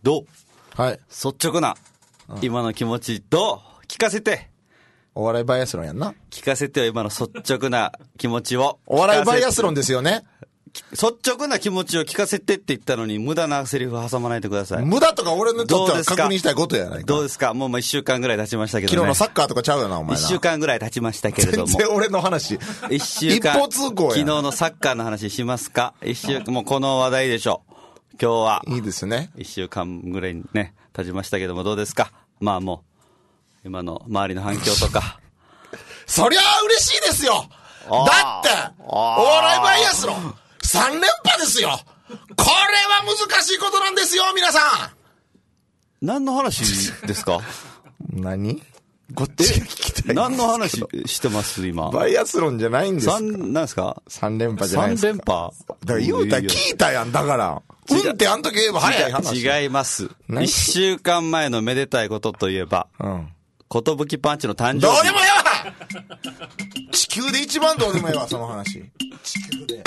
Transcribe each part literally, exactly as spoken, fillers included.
どう、 はい、 率直な、うん、今の気持ちどう聞かせて。 お笑いバイアスロンやんな。 聞かせてよ、今の率直な気持ちを。 お笑いバイアスロンですよね。 率直な気持ちを聞かせてって言ったのに無駄なセリフ挟まないでください。 無駄とか俺にとっては確認したいことやないか。 どうですか。もうまあいっしゅうかんぐらい経ちましたけどね。 昨日のサッカーとかちゃうよなお前な。 いっしゅうかんぐらい経ちましたけれども。 全然俺の話いっしゅうかん一方通行や。 昨日のサッカーの話しますか。いっしゅうかんもうこの話題でしょう今日は。 いいですね。 いっしゅうかんぐらいね経ちましたけどもどうですか。まあもう今の周りの反響とかそりゃあ嬉しいですよ。だってお笑いバイアスロンさん連覇ですよ。これは難しいことなんですよ皆さん。何の話ですか。 何こっちが聞きたい。 何の話してます今。 バイアスロンじゃないんですか。 何ですか。 さん連覇じゃないですか。 さん連覇だから言うたら聞いたやん。だからうんってあん時言えば早い話。 違います。いっしゅうかんまえのめでたいことといえば、うん、寿パンチの誕生日。 どうでもええわ地球で一番どうでもええわその話。地球で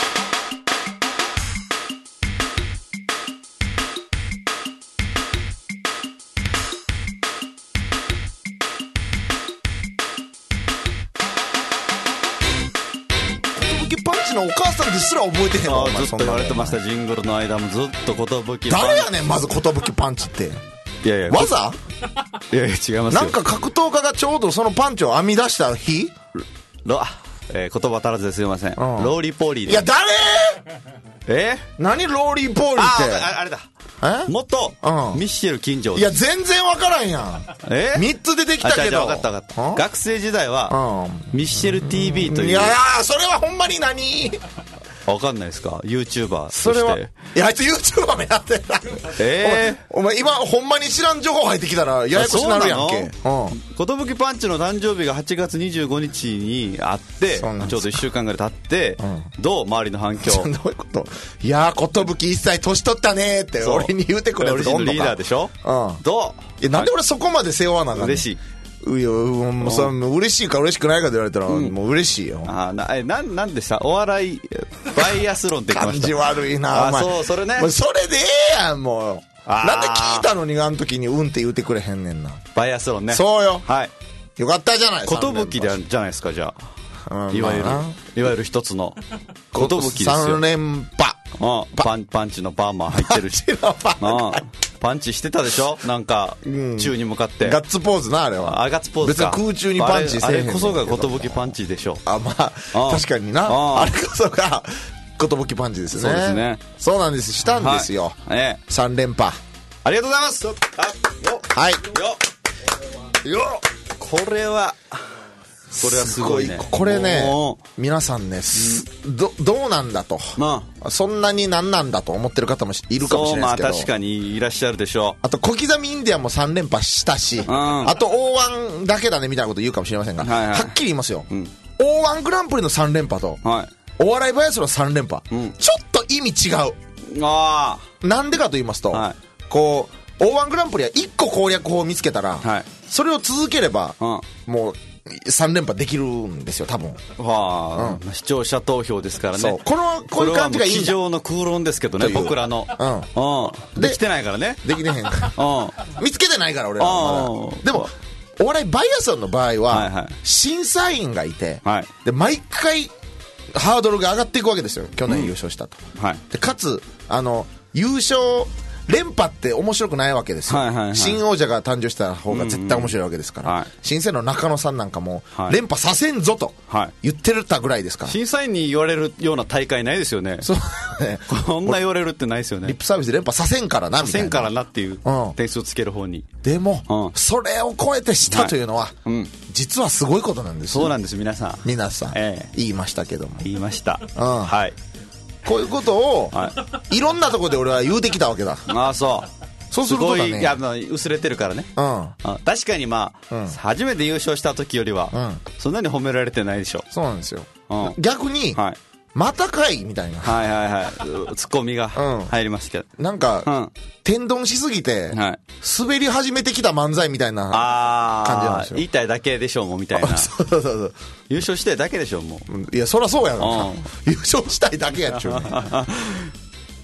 寿パンチのお母さんですら覚えてへんわ。 ずっと言われてました。ジングルの間もずっと寿パンチ。 誰やねんまず寿パンチって。 いやいや技いやいや違いますよ。 なんか格闘家がちょうどそのパンチを編み出した日ロ、えー、言葉足らずですいません、うん、ローリーポーリーで。 いや誰え何ローリーポーリーってあ あ, あれだえ元、うん、ミッシェル金城。 いや全然わからんやん。 えみっつ出てきたけど。 分かった分かった。学生時代は、うん、ミッシェル ティーブイ という。 いやいやそれはほんまに何わかんないですか YouTuber それは。いやあいつ YouTuber もやってた。 ええー、 お前今ほんまに知らん情報入ってきたらややこしになるやんけ。うん、 寿パンチの誕生日がはちがつにじゅうごにちにあってちょうどいっしゅうかんぐらい経って、うん、どう周りの反響。 どういうこと。いやー寿一切年取ったねって俺に言うてくれるやつおんのか。 リーダーでしょ、うん、どう。 いやなんで俺そこまで背負わなあかんの。 嬉しい。 うよ、もうそれ嬉しいか嬉しくないかと言われたら、うん、もう嬉しいよ。 あなえななんでしたお笑いバイアスロンって言ってました。 感じ悪いな。 あそうそれね。 もうそれでええやんもう。なんで聞いたのにあの時にうんって言うてくれへんねんな。 バイアスロンね。 そうよ。 はい。 よかったじゃない。 寿でじゃないですかじゃあ。うん、いわゆる、まあ、いわゆる一つの寿ですよ。 さん連覇。 うん、パンパンチのパーマ入ってるし。パンチしてたでしょなんか、うん、宙に向かってガッツポーズなあれは。 あガッツポーズか。 別に空中にパンチせえへん。 あれこそが寿パンチでしょ。 あまあ確かにな。あ, あれこそが寿パンチですね。 そうですね。 そうなんですしたんですよ、 はいええ、 さん連覇ありがとうございます。 はいよよこれはこれはすごいね。 これね皆さんね、うん、ど, どうなんだと、まあ、そんなになんなんだと思ってる方もいるかもしれないですけど、 そうまあ確かにいらっしゃるでしょう。 あと小刻みインディアンもさん連覇したし、うん、あと オーワン だけだねみたいなこと言うかもしれませんが、はいはい、はっきり言いますよ、うん、オーワン グランプリのさん連覇と、はい、お笑いバイアスのさん連覇、うん、ちょっと意味違う。あなんでかと言いますと、はい、こう オーワン グランプリはいっこ攻略法を見つけたら、はい、それを続ければ、うん、もうさん連覇できるんですよ多分。 はあ、うん、視聴者投票ですからね。 そうこのこういう感じがいいんだ。 机上の空論ですけどね僕らの、うんうん、できてないからね。 できてへんから、うん、見つけてないから俺らはまだ。でもお笑いバイアスロンの場合は、はいはい、審査員がいて、はい、で毎回ハードルが上がっていくわけですよ。去年優勝したと、うんはい、でかつあの優勝連覇って面白くないわけですよ、はいはいはい、新王者が誕生した方が絶対面白いわけですから、うんうんはい、審査員の中野さんなんかも、はい、連覇させんぞと言ってるたぐらいですから、 審査員に言われるような大会ないですよね。 そうねこんな言われるってないですよね。 リップサービスで連覇させんからなみたいな、させんからなっていう点数をつける方に、 うん、でも、うん、それを超えてしたというのは、はいうん、実はすごいことなんですよ。 そうなんです皆さん皆さん、えー、言いましたけども言いました、うん、はいこういうことを、はい、いろんなところで俺は言うてきたわけだ。 ああそうそうするとだね、 すごいいや薄れてるからね、うん、確かにまあ、うん、初めて優勝した時よりは、うん、そんなに褒められてないでしょ。 そうなんですよ、うん、逆に、はい、またかいみたいなはいはいはいツッコミが入りますけど、 うん、なんか、うん、天丼しすぎて、はい、滑り始めてきた漫才みたいな感じなんですよ。 言いたいだけでしょうもうみたいなそうそうそう優勝したいだけでしょうもう。 いやそりゃそうやろ、うん、優勝したいだけやっちゅうね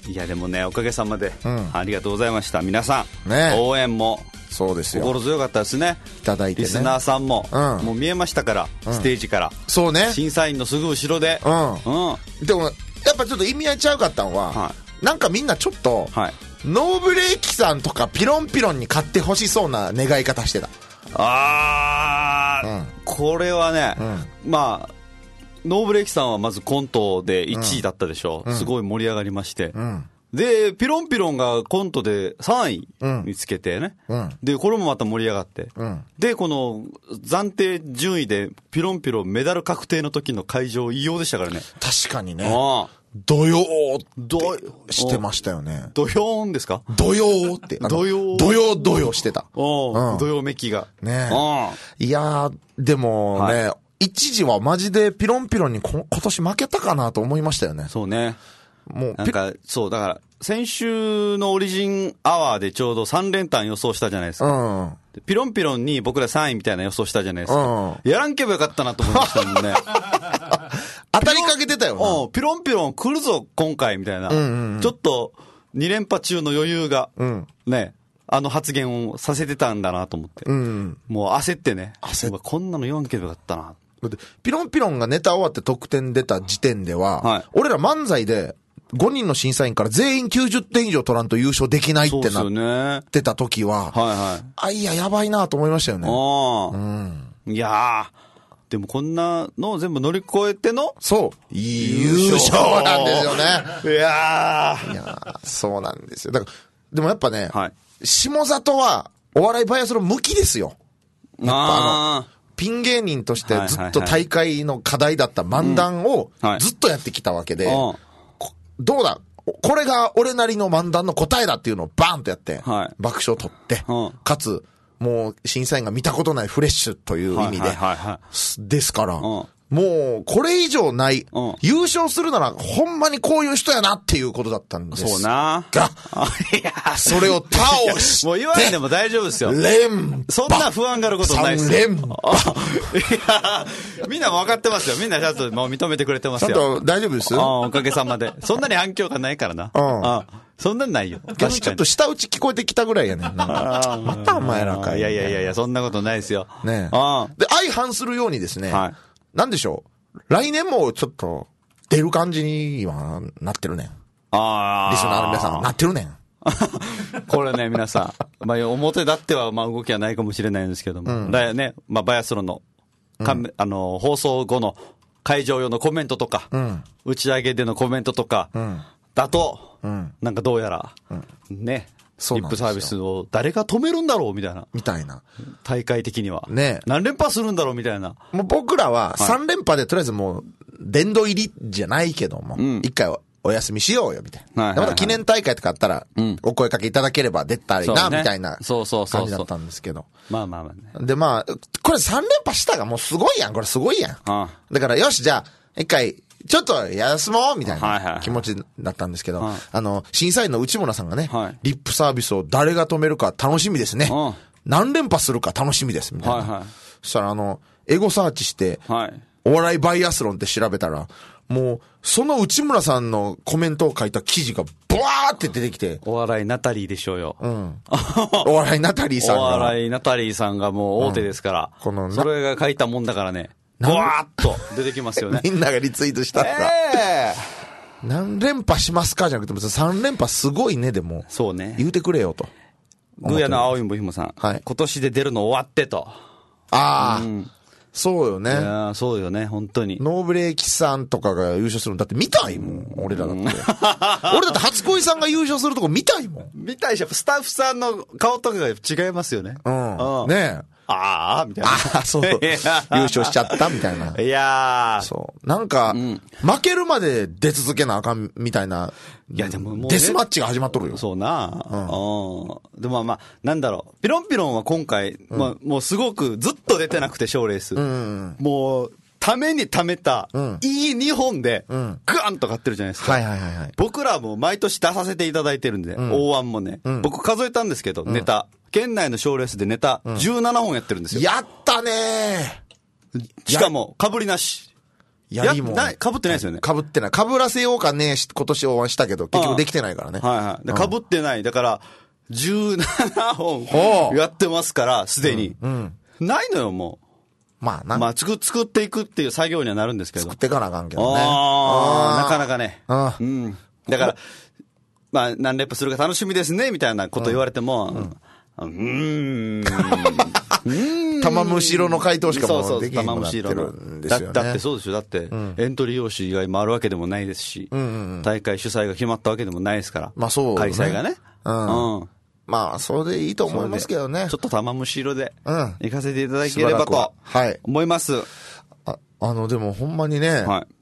いやでもね、おかげさまで、うん、ありがとうございました。皆さん、ね、応援もそうですよ、 心強かったですね。 いただいてね、 リスナーさんも、うん、もう見えましたから、うん、ステージから、 そうね、 審査員のすぐ後ろで、 うんうん、でもやっぱちょっと意味合いちゃうかったのは、はい、なんかみんなちょっと、はい、ノーブレーキさんとかピロンピロンに買ってほしそうな願い方してた。 あー、うん、これはね、うん、まあノーブレーキさんはまずコントでいちいだったでしょ、うん、すごい盛り上がりまして、うん、でピロンピロンがコントでさんいにつけてね、うん、でこれもまた盛り上がって、うん、でこの暫定順位でピロンピロンメダル確定の時の会場異様でしたからね。 確かにね、あドヨーってしてましたよね。 ドヨーンですか？ ドヨーってドヨードヨードヨーしてた。 うん、ドヨメキがねえ。いやーでもね、はい、一時はマジでピロンピロンにこ今年負けたかなと思いましたよね。 そうね。もうなんかそうだから先週のオリジンアワーでちょうどさん連単予想したじゃないですか、うん、ピロンピロンに僕らさんいみたいな予想したじゃないですか、うん、やらんけばよかったなと思いましたもんね。 当たりかけてたよな。 ピロンピロン来るぞ今回みたいな、うんうんうん、ちょっとに連覇中の余裕が、うん、ね、あの発言をさせてたんだなと思って、うんうん、もう焦ってね、焦こんなの言わんけばよかったな。 ピロンピロンがネタ終わって得点出た時点では、はい、俺ら漫才でごにんの審査員から全員きゅうじゅってん以上取らんと優勝できないってなってた時は、はいはい、あ、いや、やばいなと思いましたよね。 あ、うん、いやー、でもこんなのを全部乗り越えての、 そう、優勝なんですよね。 いやー。 いやー、そうなんですよ。だから、でもやっぱね、はい、下里はお笑いバイアスの向きですよ。やっぱあの、ピン芸人としてずっと大会の課題だった漫談をずっとやってきたわけで、どうだこれが俺なりの漫談の答えだっていうのをバーンとやって、爆笑を取って、かつ、もう審査員が見たことないフレッシュという意味で、ですから、もうこれ以上ない、優勝するならほんまにこういう人やなっていうことだったんですが、 そうな。 いや、それを倒して、 もう言わないでも大丈夫ですよ。 連そんな不安があることないですよ。 さん連覇。 いや、みんな分かってますよ。みんなちゃんともう認めてくれてますよ。 ちゃんと大丈夫ですよ。おかげさまで。そんなに反響がないからな。うん。あ、そんなんないよ。 確かにちょっと舌打ち聞こえてきたぐらいやねんな。またお前らかい。 いやいやいやいや、そんなことないですよ。 ねえ。で、相反するようにですね、はい、なんでしょう。来年もちょっと出る感じにはなってるねん。ああ。リスナーの皆さんなってるねん。 これね、皆さん。まあ、表だってはまあ動きはないかもしれないんですけども。うん、だね、まあ、バイアスロンの、うん、あの、放送後の会場用のコメントとか、うん、打ち上げでのコメントとか、うん、だと、うん、なんかどうやら、うん、ね、リップサービスを誰が止めるんだろうみたいな。 みたいな。 大会的には。 ね。 何連覇するんだろうみたいな。 もう僕らはさん連覇でとりあえずもう、殿堂入りじゃないけども、うん、一回お休みしようよみたいな。はいはいはい、また記念大会とかあったら、うん、お声かけいただければ出たらいいな、みたいな感じだったんですけど。 まあまあまあね。でまあ、これさん連覇したがもうすごいやん。これすごいやん。ああだからよし、じゃあ、一回、ちょっと休もうみたいな気持ちだったんですけど、はいはいはい、あの、審査員の内村さんがね、はい、リップサービスを誰が止めるか楽しみですね。うん、何連覇するか楽しみです、みたいな。はいはい、そしたらあの、エゴサーチして、はい、お笑いバイアスロンって調べたら、もう、その内村さんのコメントを書いた記事がブワーって出てきて。 お笑いナタリーでしょうよ。うん。 お笑いナタリーさんが。 お笑いナタリーさんがもう大手ですから。うん、このそれが書いたもんだからね。ブワーっと出てきますよね。 みんながリツイートしたら。えー、何連覇しますかじゃなくて、さん連覇すごいね、でも。そうね。言うてくれよと。 グーヤの青いんぼひもさん。はい。今年で出るの終わってと。 ああ。うん、そうよね。いやそうよね、本当に。 ノーブレーキさんとかが優勝するのだって見たいもん、俺らだって。俺だって初恋さんが優勝するとこ見たいもん。 見たいし、スタッフさんの顔とかが違いますよね。 うん。うん、ねえ。 ああ、みたいな。ああ、そう。優勝しちゃったみたいな。 いやー。 そう。なんか、うん、負けるまで出続けなあかんみたいな。いや、でももう、ね、デスマッチが始まっとるよ。 そうな。うん。でもまあ、なんだろう。ピロンピロンは今回、うん、まあ、もうすごくずっと出てなくて、賞レース。うん、もう、ためにためた、うん、いいにほんで、うん、グワンと買ってるじゃないですか。 はいはいはいはい。 僕らも毎年出させていただいてるんで、うん、大腕もね、うん。僕数えたんですけど、ネタ。県内の賞レースでネタじゅうななほんやってるんですよ。 やったねー。しかも、かぶりなし。 槍も。 かぶってないですよね。 かぶってない。かぶらせようかね、今年はしたけど、結局できてないからね。 はいはい。かぶってない。だから、じゅうななほんやってますから、すでに。うんうん、ないのよ、もう。 まあな。 まあ、作、作っていくっていう作業にはなるんですけど。 作っていかなあかんけどね。 ああ、なかなかね。 あうん。だから、まあ、何レップするか楽しみですね、みたいなこと言われても、うん。うんうーん。玉むしろの回答しかもうできなくなってるんですよね。 だ, だってそうでしょ。だって、うん、エントリー用紙が今あるわけでもないですし、うんうんうん、大会主催が決まったわけでもないですから。 まあそう、ね。 開催がね。 うん。うん、まあ、それでいいと思いますけどね。 ちょっと玉むしろで、行かせていただければと、はい。思います。 あ、あの、でもほんまにね、はい、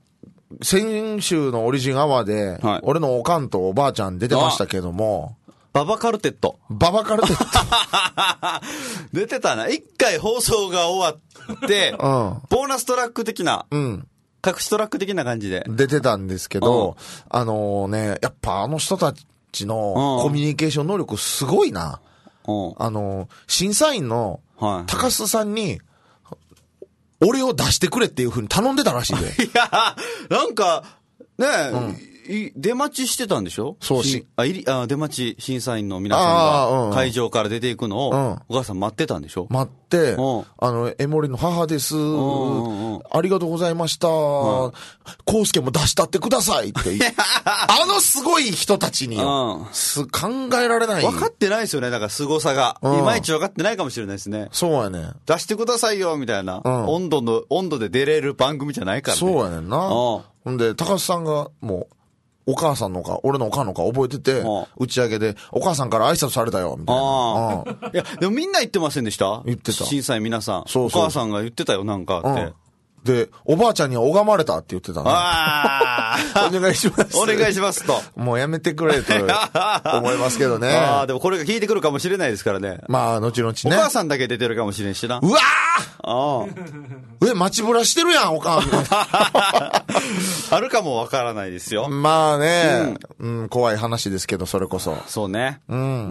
先週のオリジンアワーで、はい、俺のおかんとおばあちゃん出てましたけども、 ババカルテット。 ババカルテット。 出てたな。一回放送が終わって、うん、ボーナストラック的な、うん、隠しトラック的な感じで。 出てたんですけど、うん、あのね、やっぱあの人たちのコミュニケーション能力すごいな。うん、あの、審査員の高須さんに、俺を出してくれっていう風に頼んでたらしいで。 いや、なんか、ねえ、うん出待ちしてたんでしょそうし。 あ、いり、あ、出待ち審査員の皆さんが会場から出ていくのを、うん、お母さん待ってたんでしょ待って、うん、あの、エモリの母です、うんうん。ありがとうございました。コウスケも出したってくださいって言って。あのすごい人たちによ、うん、す、考えられない。 分かってないですよね。だから凄さが。いまいち分かってないかもしれないですね。 そうやね。 出してくださいよ、みたいな、うん。温度の、温度で出れる番組じゃないからね。 そうやねんな。ほんで、高須さんがもう、お母さんのか、俺のお母のか覚えてて、打ち上げで、お母さんから挨拶されたよ、みたいな。ああ。いや、でもみんな言ってませんでした言ってた。 審査員皆さん。そうそう。お母さんが言ってたよ、なんかって。うんで、おばあちゃんには拝まれたって言ってたね。 ああ。お願いします。 お願いしますと。 もうやめてくれと思いますけどね。 ああ、でもこれが聞いてくるかもしれないですからね。 まあ、後々ね。 お母さんだけ出てるかもしれんしな。 うわーああ。え、待ちぶらしてるやん、お母さん。あるかもわからないですよ。 まあね、うん、うん、怖い話ですけど、それこそ。 そうね。 うん。うん。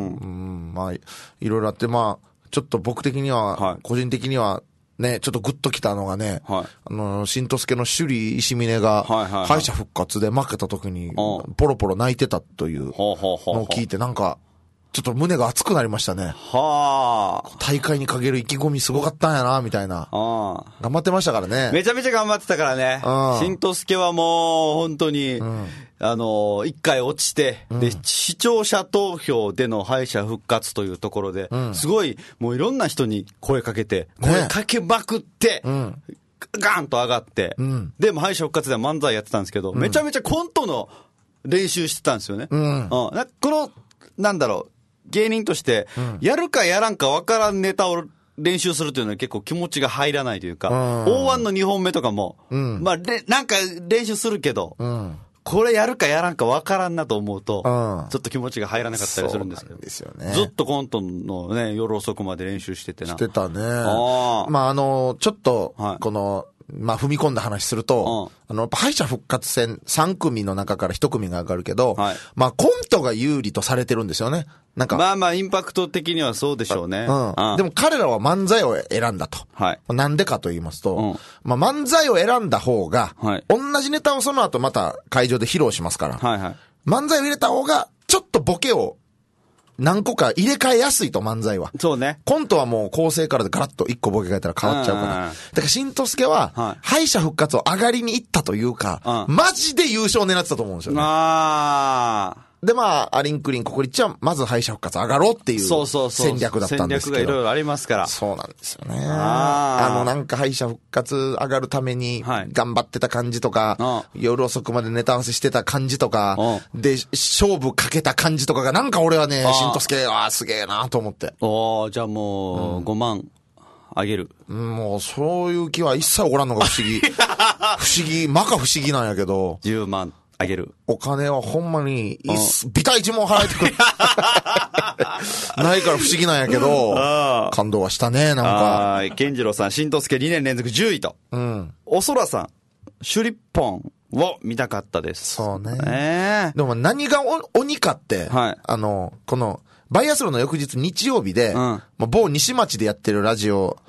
うん、まあ、いろいろあって、まあ、ちょっと僕的には、はい、個人的には、ね、ちょっとグッときたのがね、はい、あの、新とすけの首里石峰が、敗者復活で負けた時に、ポロポロ泣いてたというのを聞いて、なんか、ちょっと胸が熱くなりましたね。はあ。大会にかける意気込みすごかったんやな、みたいな。あ頑張ってましたからね。 めちゃめちゃ頑張ってたからね。新とすけはもう、本当に、うん、あの、一回落ちて、うん、で、視聴者投票での敗者復活というところで、うん、すごい、もういろんな人に声かけて、声かけまくって、ね、うんガーンと上がって、うん、でも敗者復活では漫才やってたんですけど、うん、めちゃめちゃコントの練習してたんですよね。うんうん、この、なんだろう、芸人として、やるかやらんか分からんネタを練習するというのは結構気持ちが入らないというか、大腕のにほんめとかも、うん、まあ、なんか練習するけど、うん、これやるかやらんか分からんなと思うと、うん、ちょっと気持ちが入らなかったりするんですけど、 ですよね、 ずっとコントのね、夜遅くまで練習しててな。 してたね。あまあ、あの、ちょっと、この、はいまあ踏み込んだ話すると、うん、あの、敗者復活戦さん組の中からいち組が上がるけど、はい、まあコントが有利とされてるんですよね。なんか。 まあまあインパクト的にはそうでしょうね。 うん。うん、でも彼らは漫才を選んだと。はい。なんでかと言いますと、うん、まあ漫才を選んだ方が、はい、同じネタをその後また会場で披露しますから、はいはい。漫才を入れた方が、ちょっとボケを、何個か入れ替えやすいと漫才は。 そうね。 コントはもう構成からでガラッと一個ボケ変えたら変わっちゃうから。だから新とすけは、はい、敗者復活を上がりに行ったというか、マジで優勝を狙ってたと思うんですよね。あー。で、まあ、アリンクリン国立は、まず敗者復活上がろうっていう戦略だったんですけど。 戦略がいろいろありますから。 そうなんですよね。あ, あの、なんか敗者復活上がるために、頑張ってた感じとか、はい、夜遅くまでネタ合わせしてた感じとか、で、勝負かけた感じとかが、なんか俺はね、新とすけ、ああ、すげえなと思って。 おー、じゃあもう、ごまん。あげる。 もう、そういう気は一切起こらんのが不思議。不思議、まか不思議なんやけど。 じゅうまん。あげる。 お金はほんまに、ビタ一文払えてくる。ないから不思議なんやけど、感動はしたね、なんか。 はい。健次郎さん、新とすけにねん連続じゅういと。うん。おそらさん、シュリッポンを見たかったです。 そうね。えー、でも何が鬼かって、はい。あの、この、バイアスロンの翌日日曜日で、うん、もう某西町でやってるラジオ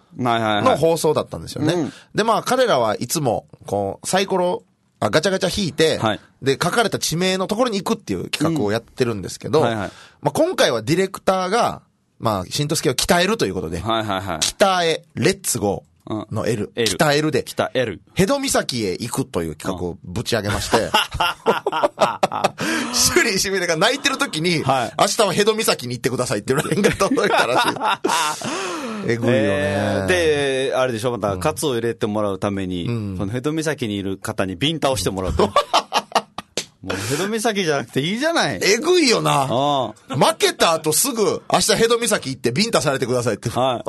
の放送だったんですよね。はいはいはい、で、まあ彼らはいつも、こう、サイコロ、あガチャガチャ引いて、はい、で、書かれた地名のところに行くっていう企画をやってるんですけど、うんはいはい、まあ今回はディレクターが、まあ、しんとすけを鍛えるということで、はいはいはい、北へ、レッツゴーの L、うん、北 L で、 北 L。 ヘド岬へ行くという企画をぶち上げまして、シュリーシミネが泣いてる時に、はい、明日はヘド岬に行ってくださいっていうラインが届いたらしい。えぐいよね、 えー。で、あれでしょ、また、カツを入れてもらうために、うん、そのヘド岬にいる方にビンタをしてもらうと。もうヘド岬じゃなくていいじゃない。 えぐいよな。ああ負けた後すぐ、明日ヘド岬行ってビンタされてくださいって。はい、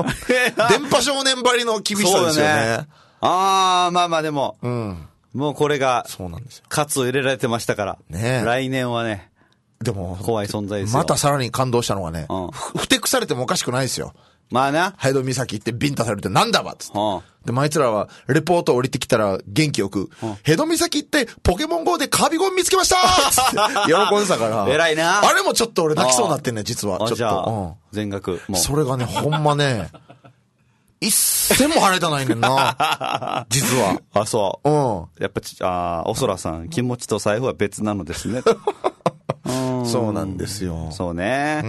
電波少年ばりの厳しさですよね。ねああ、まあまあでも、うん、もうこれが、そうなんですよ。カツを入れられてましたから。ね来年はね、でも、怖い存在ですよ。 またさらに感動したのがね、うん、ふ、ふてくされてもおかしくないですよ。 まあな。 ヘド岬行ってビンタされるってなんだわっつって。はあ、で、まあいつらは、レポート降りてきたら元気よく、はあ、ヘド岬行ってポケモン ゴー でカビゴン見つけましたーつって喜んでたから。 偉いな。 あれもちょっと俺泣きそうになってんね、実は。ちょっと。 じゃあ、うん、全額。 もう。それがね、ほんまね、一銭も払えたないねんな。実は。 あ、そう。うん。やっぱち、あおそらさん、気持ちと財布は別なのですね。 そうなんですよ。 そうね。うん。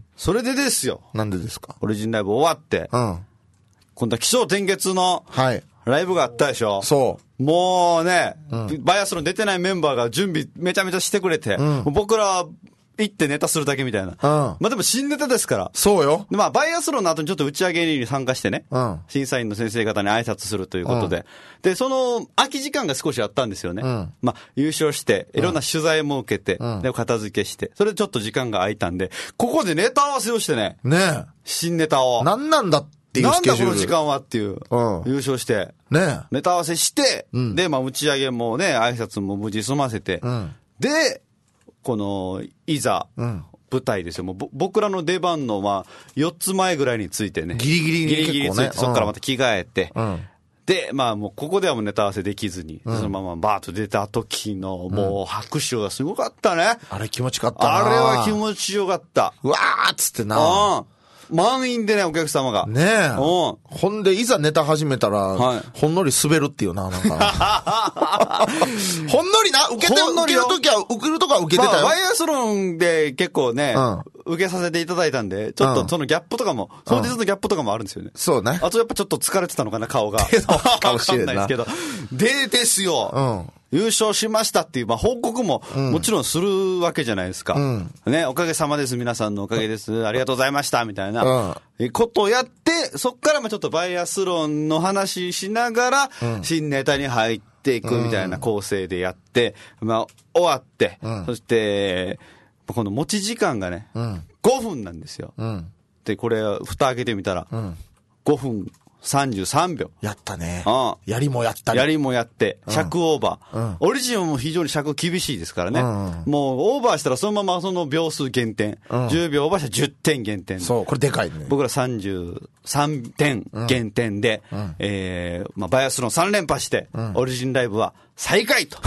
それでですよ。 なんでですか。 オリジンライブ終わって。うん。今度は起承転結の。はい。ライブがあったでしょ。そう。もうね、うん、バイアスロン出てないメンバーが準備めちゃめちゃしてくれて、うん、僕らは行ってネタするだけみたいな。うん。まあでも新ネタですから。 そうよ。 まあバイアスロンの後にちょっと打ち上げに参加してね。うん。審査員の先生方に挨拶するということで。うん、で、その空き時間が少しあったんですよね。うん。まあ優勝して、いろんな取材も受けて、うん、で、片付けして、それでちょっと時間が空いたんで、ここでネタ合わせをしてね。ねえ。新ネタを。 なんなんだっていうスケジュール。 なんだこの時間はっていう。うん。優勝して。ねえ。ネタ合わせして、うん、で、まあ打ち上げもね、挨拶も無事済ませて、うん。で、この、いざ、うん。舞台ですよ。もう僕らの出番のまあよっつまえぐらいについてね。 ギリギリに、ね、 ギリギリについて、そこからまた着替えて、うん、で、まあもうここではもうネタ合わせできずに、うん、そのままバーッと出た時のもう拍手がすごかったね。 あれ気持ちよかったな。 あれは気持ちよかった。 うわーっつってな。うん満員でね、お客様が。 ねえ。うん。ほんで、いざネタ始めたら、はい、ほんのり滑るっていうな、なんか。ほんのりな、受けて、受けるときは、受けるとこは受けてたよ。 まあ、バイアスロンで結構ね、うん、受けさせていただいたんで、ちょっとそのギャップとかも、当日のギャップとかもあるんですよね。 そうね。 あとやっぱちょっと疲れてたのかな、顔が。 かもしれないですけど。でですよ。うん。優勝しましたっていう、まあ、報告ももちろんするわけじゃないですか。うん、ね、おかげさまです、皆さんのおかげです、ありがとうございました、みたいな、うん、ことをやって、そっからまあちょっとバイアスロンの話しながら、うん、新ネタに入っていくみたいな構成でやって、まあ、終わって、うん、そして、この持ち時間がね、うん、ごふんなんですよ。うん、で、これ、蓋開けてみたら、うん、ごふん。さんじゅうさんびょう。 やったね。ああやりもやったり。 やりもやって、尺オーバー。うん、オリジンも非常に尺厳しいですからね。うんうん、もうオーバーしたらそのままその秒数減点。うん、じゅうびょうオーバーしたらじゅってん減点。 そう、これでかいね。 僕らさんじゅうさんてん減点で、うん、えー、まあ、バイアスロンさん連覇して、うん、オリジンライブは最下位と。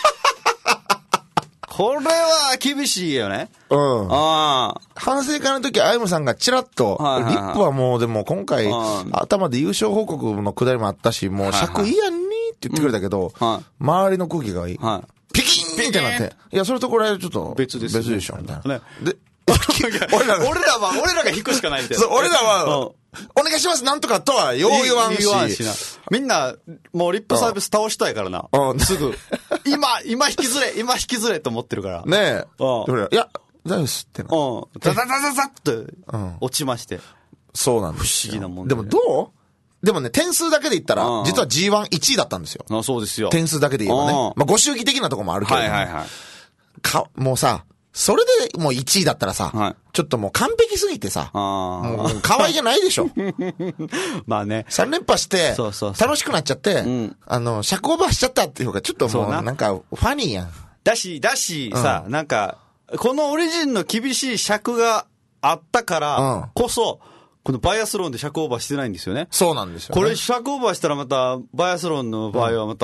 これは厳しいよね。うん。 ああ。反省会の時、アイムさんがチラッと、はいはいはい、リップはもうでも今回、頭で優勝報告のくだりもあったし、もう尺いいやんにって言ってくれたけど、はいはい、周りの空気がいい。はい、ピキーンってなって、いや、それとこれちょっと別です、ね。別でしょ、みたいな。ね、で俺らが、俺らは、俺らが引くしかないみたいな。 そう、俺らは、お願いしますなんとかとはよう言わんし。言わんしな。 みんな、もうリップサービス倒したいからな。うん。すぐ。今、今引きずれ、今引きずれと思ってるから。 ねえ。うん。いや、大丈夫ですってな。 うん。ザザザザザッと、落ちまして。 そうなんです。 不思議なもんでもどうでもね、点数だけで言ったら、実は ジーワンいちいだったんですよ。 あ、そうですよ。 点数だけで言えばね。まあ、ご祝儀的なとこもあるけど。はいはいはい。か、もうさ、それでもういちいだったらさ、はい、ちょっともう完璧すぎてさ、もう可愛いじゃないでしょ。 まあね。 さん連覇して、そうそうそう楽しくなっちゃって、うん、あの、尺オーバーしちゃったっていうか、ちょっともうなんかファニーやん。 だし、だし、さ、うん、なんか、このオリジンの厳しい尺があったからこそ、うんこのバイアスロンで尺オーバーしてないんですよね。 そうなんですよ、ね。 これ尺オーバーしたらまた、バイアスロンの場合はまた、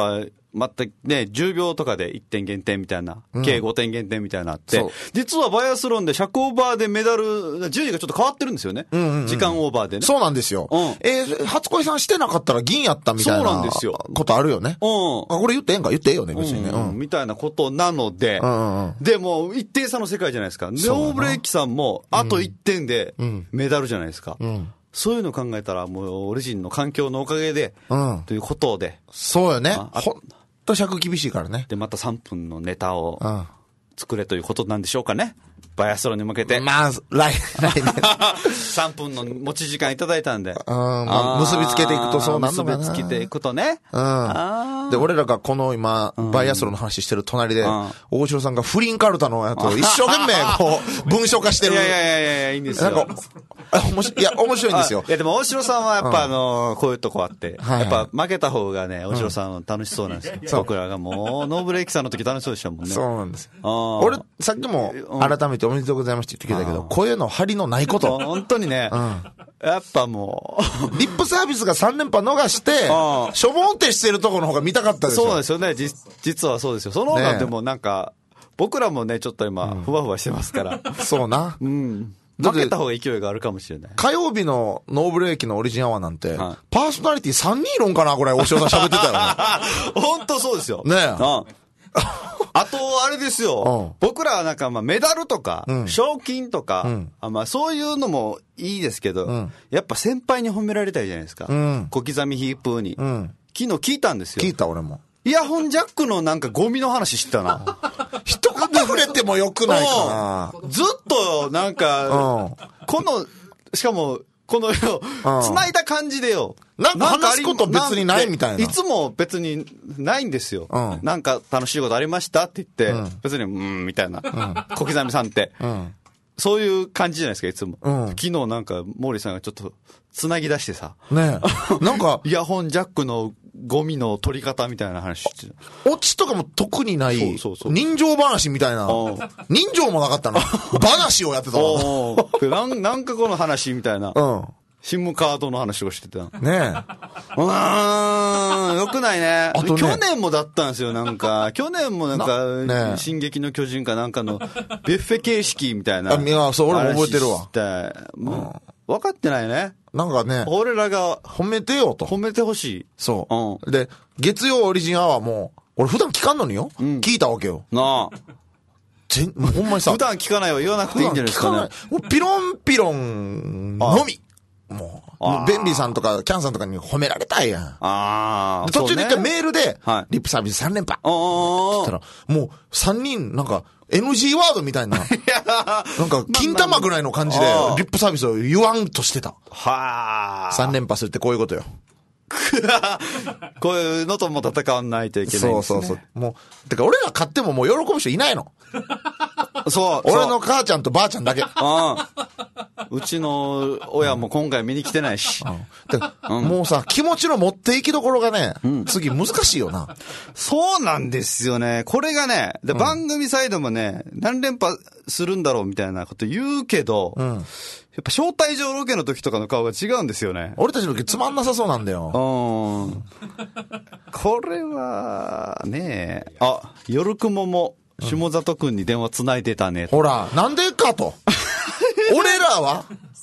またね、じゅうびょうとかでいってん減点みたいな、うん、計ごてん減点みたいなあって、実はバイアスロンでひゃくオーバーでメダル、順位がちょっと変わってるんですよね。うんうんうん、時間オーバーでね。 そうなんですよ。うん、えー、初恋さんしてなかったら銀やったみたいな。そうなんですよ。ことあるよね。うん。あ、これ言ってええんか言ってええよね、別にね。 うん。うん、みたいなことなので、うんうん、でも、一定差の世界じゃないですか。ノーブレーキさんも、あといってんでメダルじゃないですか。うんうんそういうのを考えたら、もう、オリジンの環境のおかげで、うん、ということで。 そうよね。ほんと尺厳しいからね。 で、またさんぷんのネタを作れということなんでしょうかね。バイアスロンに向けて。 まあ、来、来年。 さんぷんの持ち時間いただいたんで。うん、 まあ、結びつけていくとそうなんのかな。 結びつけていくとね。 うん。で、俺らがこの今、うん、バイアスロンの話してる隣で、うん、大城さんが不倫カルタのやつを一生懸命こう、文章化してる。 いやいやいやいや、いいんですよ。なんか、 面白い、いや、面白いんですよ。 いや、でも大城さんはやっぱあの、こういうとこあって、やっぱ負けた方がね、大城さん楽しそうなんですよ。僕らがもう、ノーブレーキさんの時楽しそうでしたもんね。 そうなんです。俺、さっきも改めておめでとうございましたって言ってきたけど、声の張りのないこと。 本当にね、やっぱもう。リップサービスがさん連覇逃して、しょぼんってしてるところの方が見たかったでしょ。 そうですよね、実はそうですよ。その方がでもなんか、僕らもね、ちょっと今、ふわふわしてますから。 そうな。うん。 負けた方が勢いがあるかもしれない。 火曜日のノーブレーキのオリジンアワーなんて、はい、パーソナリティさんにんいるんかなこれ、おしおさん喋ってたよね。 本当そうですよ。 ねえ。うん、 あと、あれですよ。うん、僕らはなんか、まあ、メダルとか、うん、賞金とか、うん、あまあ、そういうのもいいですけど、うん、やっぱ先輩に褒められたいじゃないですか。うん、小刻みヒープーに、うん。昨日聞いたんですよ。 聞いた、俺も。 イヤホンジャックのなんかゴミの話知ったな。 一言触れてもよくないかな。ずっとなんか、この、しかも、このよ、繋いだ感じでよ。 なんか話すこと別にないみたいな。 いつも別にないんですよ。うん、なんか楽しいことありましたって言って、うん、別に、うーん、みたいな。うん、小刻みさんって、うん。そういう感じじゃないですか、いつも。うん、昨日なんか、毛利さんがちょっと、繋ぎ出してさ。 ねえ。なんか、 イヤホンジャックのゴミの取り方みたいな話して。 オチとかも特にない。そうそうそう。人情話みたいな。人情もなかったな。話をやってたな。なんなんかこの話みたいな。うん。シムカードの話をしてた。 ねえ。 うーん、よくないね。ね去年もだったんですよ、なんか。去年もなんか、ね、進撃の巨人かなんかの、ビュッフェ形式みたいな。 あ、いや、そう、俺も覚えてるわ。 もう、分かってないね。 なんかね。 俺らが。 褒めてよと。 褒めてほしい。 そう。うん。で、月曜オリジンアワーも、俺普段聞かんのによ。うん、聞いたわけよ。 なあ。 全、もうほんまにさ。 普段聞かないは言わなくていいんじゃないですかね。 もうピロンピロンのみ。もう、ベンビーさんとかキャンさんとかに褒められたいやん。 ああ。 途中で一回メールで、はい、リップサービスさん連覇。って言ったら、もうさんにん、なんか、エヌジー ワードみたいな。なんか、金玉ぐらいの感じで、リップサービスを言わんとしてた。はあ。さん連覇するってこういうことよ。 こういうのとも戦わないといけないんですね。そうそうそう。 もう、てか俺ら勝ってももう喜ぶ人いないの。 そう。 俺の母ちゃんとばあちゃんだけ。 ああ。うちの親も今回見に来てないし。 うん、もうさ、気持ちの持っていきどころがね、うん、次難しいよな。 そうなんですよね。これがね、で、うん、番組サイドもね、何連覇するんだろうみたいなこと言うけど、うん、やっぱ招待状ロケの時とかの顔が違うんですよね。 俺たちの時つまんなさそうなんだよ。 うん。これは、ねえ。あ、夜雲も、下里くんに電話つないでたね。 ほら、なんでかと。俺らは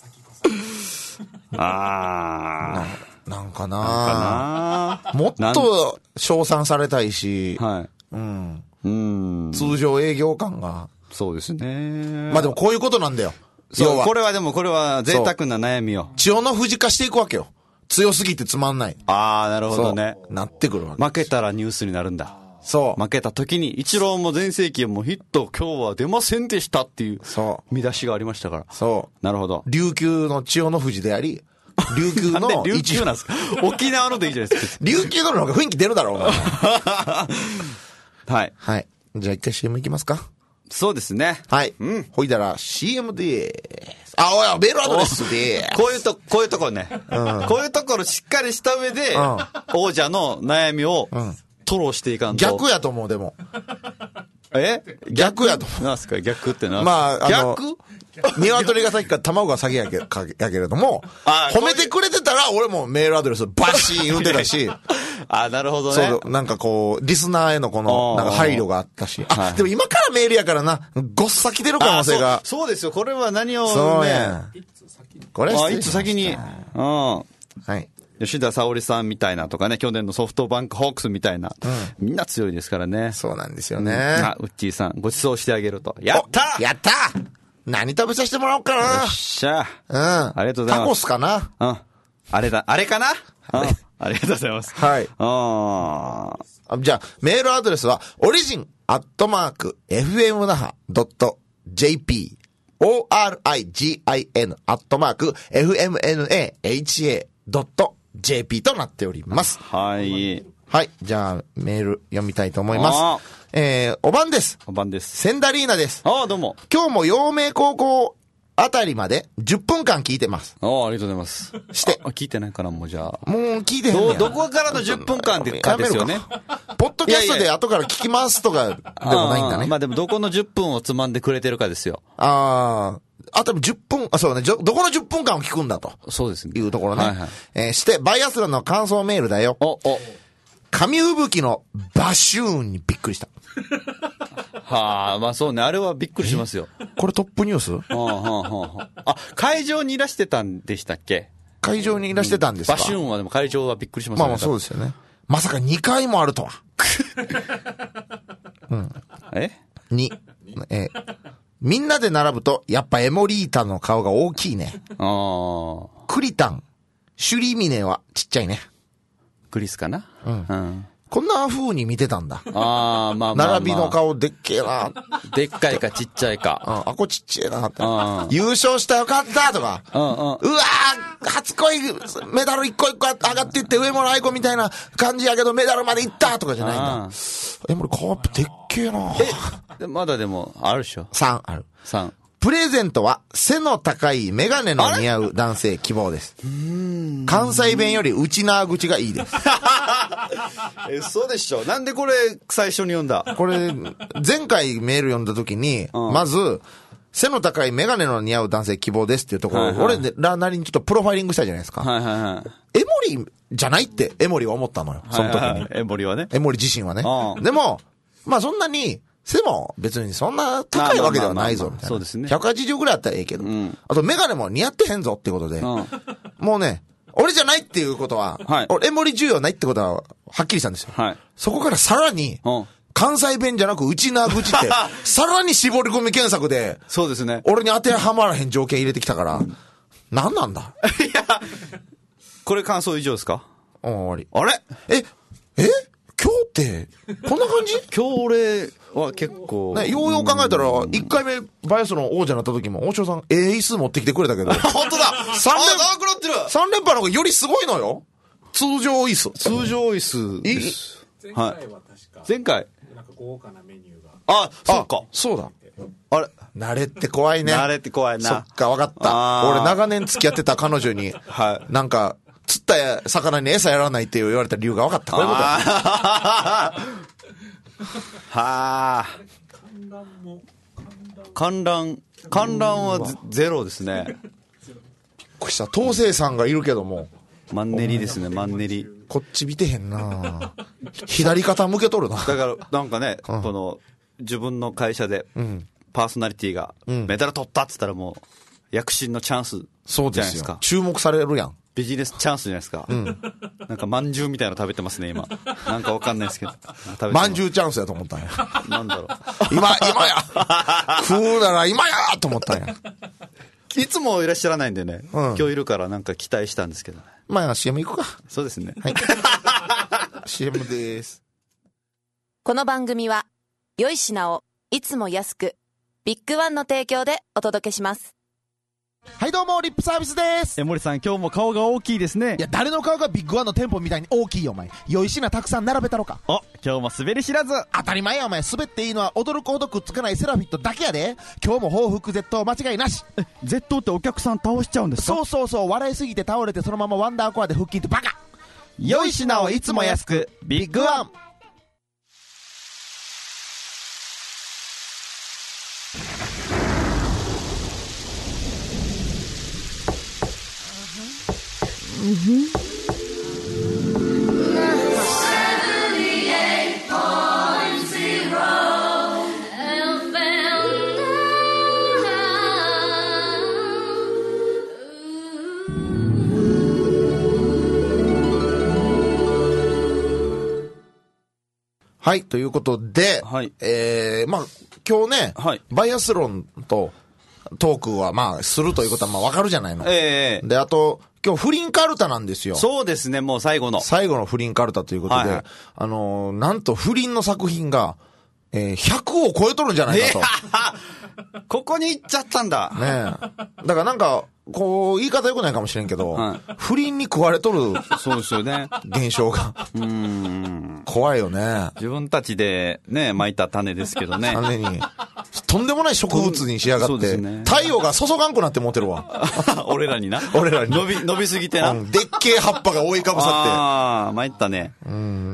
ああ。な、なんかな。なんかな。もっと称賛されたいし。はい。うん。うん。通常営業感が。 そうですね。 まあでもこういうことなんだよ。 そう、これはでもこれは贅沢な悩みを。 千代の富士化していくわけよ。強すぎてつまんない。 ああ、なるほどね。 なってくるわけ。 負けたらニュースになるんだ。 そう。 負けた時に、イチローも全盛期もヒット今日は出ませんでしたっていう、そう。見出しがありましたから。 そう。 なるほど。 琉球の千代の富士であり、琉球の。 なんで琉球なんですか沖縄のでいいじゃないですか。 琉球の方が雰囲気出るだろう、お前。 はい。 はい。じゃあ一回 シーエム いきますか。 そうですね。 はい。うん。ほいだら シーエム でーす。あ、おや、メールアドレスでーす。 こういうと、こういうところね。うん、こういうところしっかりした上で、うん、王者の悩みを、うん吐露していかんと。 逆やと思う、でも。 え逆やと思う。 なんすか逆ってなんすかまあ、あの、 逆鶏が先か卵が先やけやけれども、褒めてくれてたら俺もメールアドレスバシーン言うてたし、 あ、なるほどね。 そう、なんかこう、リスナーへのこの、なんか配慮があったし。あ、でも今からメールやからな、ごっさ来てる可能性が。 そう、そうですよ。これは何をね。 そうや。これあ、いつ先に。うん。 はい。 吉田沙保里さんみたいなとかね、去年のソフトバンクホークスみたいな。うん、みんな強いですからね。 そうなんですよね。うん、 あ、ウッチーさん、ご馳走してあげると。やったやった何食べさせてもらおうかな。 よっしゃ。 うん。ありがとうございます。 タコスかな。 うん。あれだ、あれかなあれ。ありがとうございます。 はい。 ああ。じゃあ、メールアドレスは、オリジンアットマーク、エフエムナハドットジェーピー、オーアールアイジーアイエヌ アットマーク、エフエムエヌエーエイチエードットジェーピー となっております。 はい。 はい。じゃあ、メール読みたいと思います。えー、おばんです。 おばんです。 センダリーナです。 ああ、どうも。 今日も陽明高校あたりまでじゅっぷんかん聞いてます。 ああ、ありがとうございます。 して。 あ、聞いてないかな、もうじゃあ。 もう聞いてへんねん。 ど、どこからのじゅっぷんかんってかですよね。 ポッドキャストで後から聞きますとかでもないんだね。 まあでもどこのじゅっぷんをつまんでくれてるかですよ。 ああ。あとじゅっぷん、あ、そうね、どこのじゅっぷんかんを聞くんだと。 そうですね。 いうところね。 はいはい。 えー、して、バイアスロンの感想メールだよ。 お、お。 紙吹雪のバシューンにびっくりした。 はあ、まあそうね、あれはびっくりしますよ。 これトップニュース？はあ、はあはあ、あ、会場にいらしてたんでしたっけ？ 会場にいらしてたんですか？ バシューンはでも会場はびっくりしますよね。 まあまあそうですよね。まさかにかいもあるとは。 うん。え？ に。えー、みんなで並ぶと、やっぱエモリータの顔が大きいね。 ああ。 クリタン、シュリミネはちっちゃいね。 クリスかな？ うん。うん、こんな風に見てたんだ。 ああ、まあまあ、まあ。 並びの顔でっけえな。 でっかいかちっちゃいか。 うん、あ、こちっちゃいなって。優勝したよかったとか。うんうん、うわー初恋、メダル一個一個上がっていって上村愛子みたいな感じやけどメダルまで行ったとかじゃないんだ。え、もう顔アップでっけえな。 え、まだでも、あるでしょ。 さんある。 さん。 プレゼントは背の高いメガネの似合う男性希望です。関西弁より内縄口がいいです。 え、そうでしょ。なんでこれ最初に読んだ？ これ、前回メール読んだ時に、うん、まず、背の高いメガネの似合う男性希望ですっていうところを、はいはい、俺らなりにちょっとプロファイリングしたじゃないですか。はいはいはい、エモリじゃないってエモリは思ったのよ。その時に。はいはい、 エモリはね。 エモリ自身はね。でも、まあそんなに、背も別にそんな高いわけではないぞみたいな。 そうですね。 ひゃくはちじゅうぐらいあったらええけど。うん、あとメガネも似合ってへんぞってことで。うん、もうね、俺じゃないっていうことは、はい、俺エモリ需要ないってことははっきりしたんですよ。はい、そこからさらに、うん、関西弁じゃなく内縄口って、さらに絞り込み検索で、 そうですね。 俺に当てはまらへん条件入れてきたから、何なんだいや、これ感想以上ですか？ うん、終わり。あれえ、え今日って、こんな感じ？ 今日俺は結構。 ね、ようよう考えたら、いっかいめバイアスロン王者になった時も、大城さん、ええ椅子持ってきてくれたけど。 本当だ !さん 連覇ってる ! さん 連覇の方がよりすごいのよ。通常椅子。 通常椅子です。 前回は確か。 前回。 なんか豪華なメニューが。 あ、そうか。 そうだ。 あれ慣れって怖いね。 慣れって怖いな。 そっか、わかった。俺長年付き合ってた彼女に、はい。なんか、釣った魚に餌やらないって言われた理由が分かった。こういうことだ。 はあ。観覧、観覧はゼロですね。 こした東勢さんがいるけども。 マンネリですね、マンネリ。 こっち見てへんな左肩向けとるな。 だから、なんかね、うん、この、自分の会社で、パーソナリティが、メダル取ったって言ったらもう、躍進のチャンスじゃないですか。 注目されるやん。 ビジネスチャンスじゃないですか。うん。なんか、まんじゅうみたいなの食べてますね、今。なんかわかんないですけど。 まんじゅうチャンスやと思ったんや。 なんだろう。 今、今や食うなら今やと思ったんや。 いつもいらっしゃらないんでね。うん、今日いるからなんか期待したんですけどね。 まあ、シーエム 行くか。 そうですね。 はい。シーエム です。 この番組は、良い品をいつも安く、ビッグワンの提供でお届けします。 はいどうもリップサービスです。 え森さん今日も顔が大きいですね。 いや誰の顔がビッグワンの店舗みたいに大きいよお前。良い品たくさん並べたろか。 お今日も滑り知らず。 当たり前やお前。滑っていいのは驚くほどくっつかないセラフィットだけやで。今日も報復絶倒間違いなし。 え絶倒ってお客さん倒しちゃうんですか？ そうそうそう。笑いすぎて倒れてそのままワンダーコアで腹筋ってバカ。 良い品をいつも安くビッグワン。 はい、ということで、はい、えー、まあ、今日ね、はい、バイアスロンとトークはまあ、するということはまあ、わかるじゃないの。ええー。で、あと、今日不倫カルタなんですよ。 そうですね、もう最後の。 最後の不倫カルタということで、はいはい、あのー、なんと不倫の作品が、えー、ひゃくを超えとるんじゃないかと。 ここに行っちゃったんだ。 ねえ。だからなんか、こう、言い方良くないかもしれんけど、はい、不倫に食われとる。 そうですよね。 現象が。 うーん。 怖いよね。 自分たちでね、撒いた種ですけどね。 種に。とんでもない植物に仕上がって、ね、太陽が注がんくなって持ってるわ。 俺らにな。 俺らに。 伸び、伸びすぎてな。うん、 でっけえ葉っぱが覆いかぶさって。 ああ、参ったね。 うん、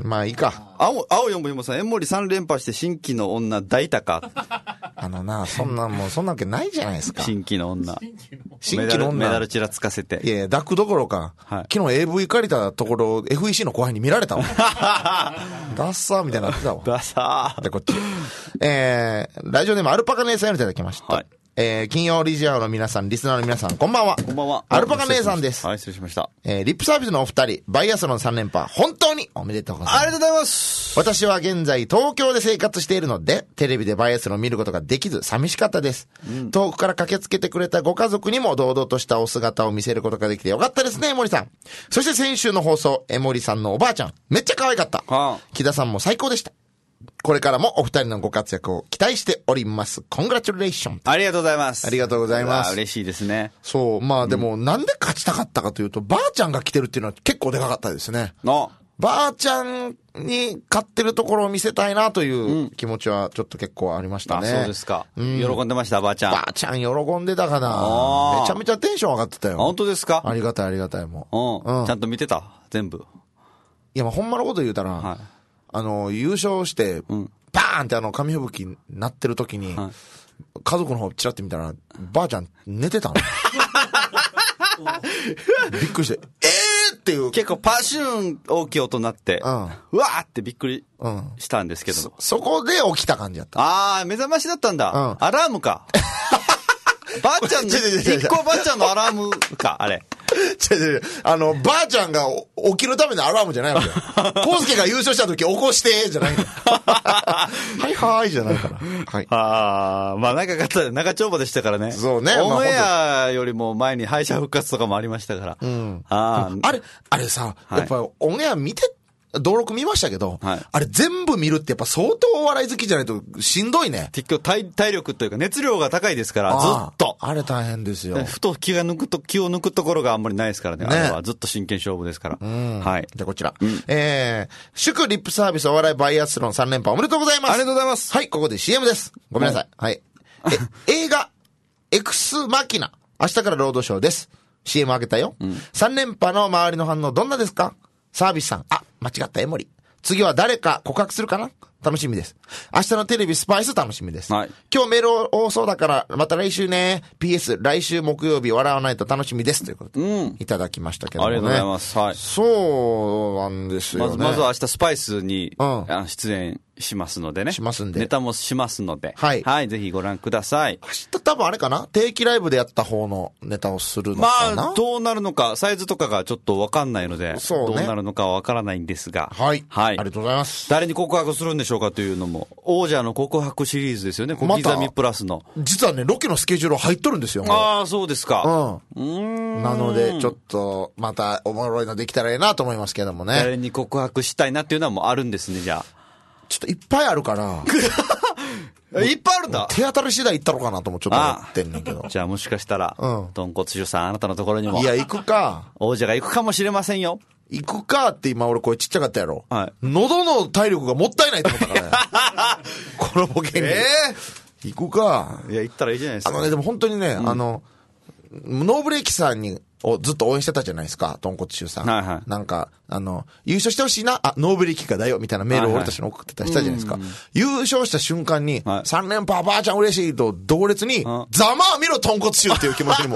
まあいいか。 青、青よんもよんもさん、江森さん連覇して新規の女抱いたか。 あのな、そんなんもう、そんなわけないじゃないですか。 新規の女。 新規の女。 メダルちらつかせて。 いやいや、抱くどころか。はい、昨日 エーブイ 借りたところ、エフイーシー の後輩に見られたわ。ダッサーみたいになってたわ。 ダッサー。 で、こっち。えー、ラジオネームアルパカ姉さんよりいただきました。はい。えー、金曜リジアの皆さん、リスナーの皆さん、こんばんは。 こんばんは。 アルパカ姉さんです。 はい、失礼しました。 えー、リップサービスのお二人、バイアスロンさん連覇、本当におめでとうございます。 ありがとうございます。 私は現在、東京で生活しているので、テレビでバイアスロンを見ることができず、寂しかったです。うん、遠くから駆けつけてくれたご家族にも、堂々としたお姿を見せることができてよかったですね、江森さん。そして先週の放送、江森さんのおばあちゃん、めっちゃ可愛かった。はあ、木田さんも最高でした。これからもお二人のご活躍を期待しております。コングラチュレーション。 ありがとうございます。 ありがとうございます。 嬉しいですね。 そう。まあでも、なんで勝ちたかったかというと、ばあちゃんが来てるっていうのは結構でかかったですね。のばあちゃんに勝ってるところを見せたいなという気持ちはちょっと結構ありましたね。 あ、そうですか。うん、喜んでました、ばあちゃん。 ばあちゃん喜んでたかな。めちゃめちゃテンション上がってたよ。 本当ですか？ ありがたいありがたいもう。うん。ちゃんと見てた全部。 いや、まあほんまのこと言うたら、はい、あの、優勝して、うん、バーンってあの紙吹雪になってる時に、はい、家族の方チラって見たら、ばあちゃん寝てたの。びっくりして、えーっていう。 結構パシューン大きい音になって、うん、うわーってびっくりしたんですけど。うん、 そ, そこで起きた感じだった。 あー、目覚ましだったんだ。うん、アラームか。ばあちゃんの、一個ばあちゃんのアラームか、あれ。 違う違う。あの、ばあちゃんが起きるためのアラームじゃないわけよ。コウスケが優勝した時起こして、じゃないの。はいはい、じゃないから。はい。 ああ、まあ長かった、長丁場でしたからね。 そうね。 オンエアよりも前に敗者復活とかもありましたから。うん。 ああ。あれ、あれさ、はい、やっぱオンエア見て、登録見ましたけど、はい、あれ全部見るってやっぱ相当お笑い好きじゃないとしんどいね。 結局体、体力というか熱量が高いですから、ずっと。 あれ大変ですよ。 ふと気が抜くと、気を抜くところがあんまりないですからね。ね、あれはずっと真剣勝負ですから。うん、はい。 じゃあこちら。うん、えー、祝リップサービスお笑いバイアスロンさん連覇おめでとうございます。 ありがとうございます。 はい、ここで シーエム です。ごめんなさい。はい。はい、え、映画、エクスマキナ。明日からロードショーです。シーエム 開けたよ。うん、さん連覇の周りの反応どんなですか？サービスさん。あ、間違った江森。次は誰か告白するかな？楽しみです。明日のテレビスパイス楽しみです。はい。今日メール多そうだから、また来週ね。ピーエス、来週木曜日笑わないと楽しみです。ということで。うん。いただきましたけどもね。 ありがとうございます。はい。 そうなんですよね。 まず、まずは明日スパイスに、うん、出演しますのでね。 しますんで。 ネタもしますので。はい。はい。ぜひご覧ください。 明日多分あれかな？定期ライブでやった方のネタをするのかな？ まあ、どうなるのか、サイズとかがちょっとわかんないので、そうね。どうなるのかはわからないんですが。 はい。はい。ありがとうございます。 誰に告白するんでしょうかというのも。王者の告白シリーズですよね。小刻みプラスの。 実はね、ロケのスケジュール入っとるんですよ。 ああ、そうですか。 うん。うん。なので、ちょっと、またおもろいのできたらいいなと思いますけどもね。 誰に告白したいなっていうのはもうあるんですね、じゃあ。 ちょっといっぱいあるから。 いっぱいあるんだ。 手当たり次第行ったのかなともちょっと思ってんねんけど。 じゃあもしかしたら、うん。豚骨酒さん、あなたのところにも。 いや、行くか。 王者が行くかもしれませんよ。 行くかって今俺声ちっちゃかったやろ。はい。喉の体力がもったいないと思ったからね。このボケに。ええー、行くか。 いや、行ったらいいじゃないですか。 あのね、でも本当にね、うん、あの、ノーブレーキさんに、をずっと応援してたじゃないですか、豚骨臭さん。はいはい。なんか、 あの、優勝してほしいな、あ、ノーベルキカだよ、みたいなメールを俺たちに送ってたりしたじゃないですか。はいはい、優勝した瞬間に、はい、さん連覇ばあちゃん嬉しいと同列に、ざまあ見ろ、豚骨臭っていう気持ちにも。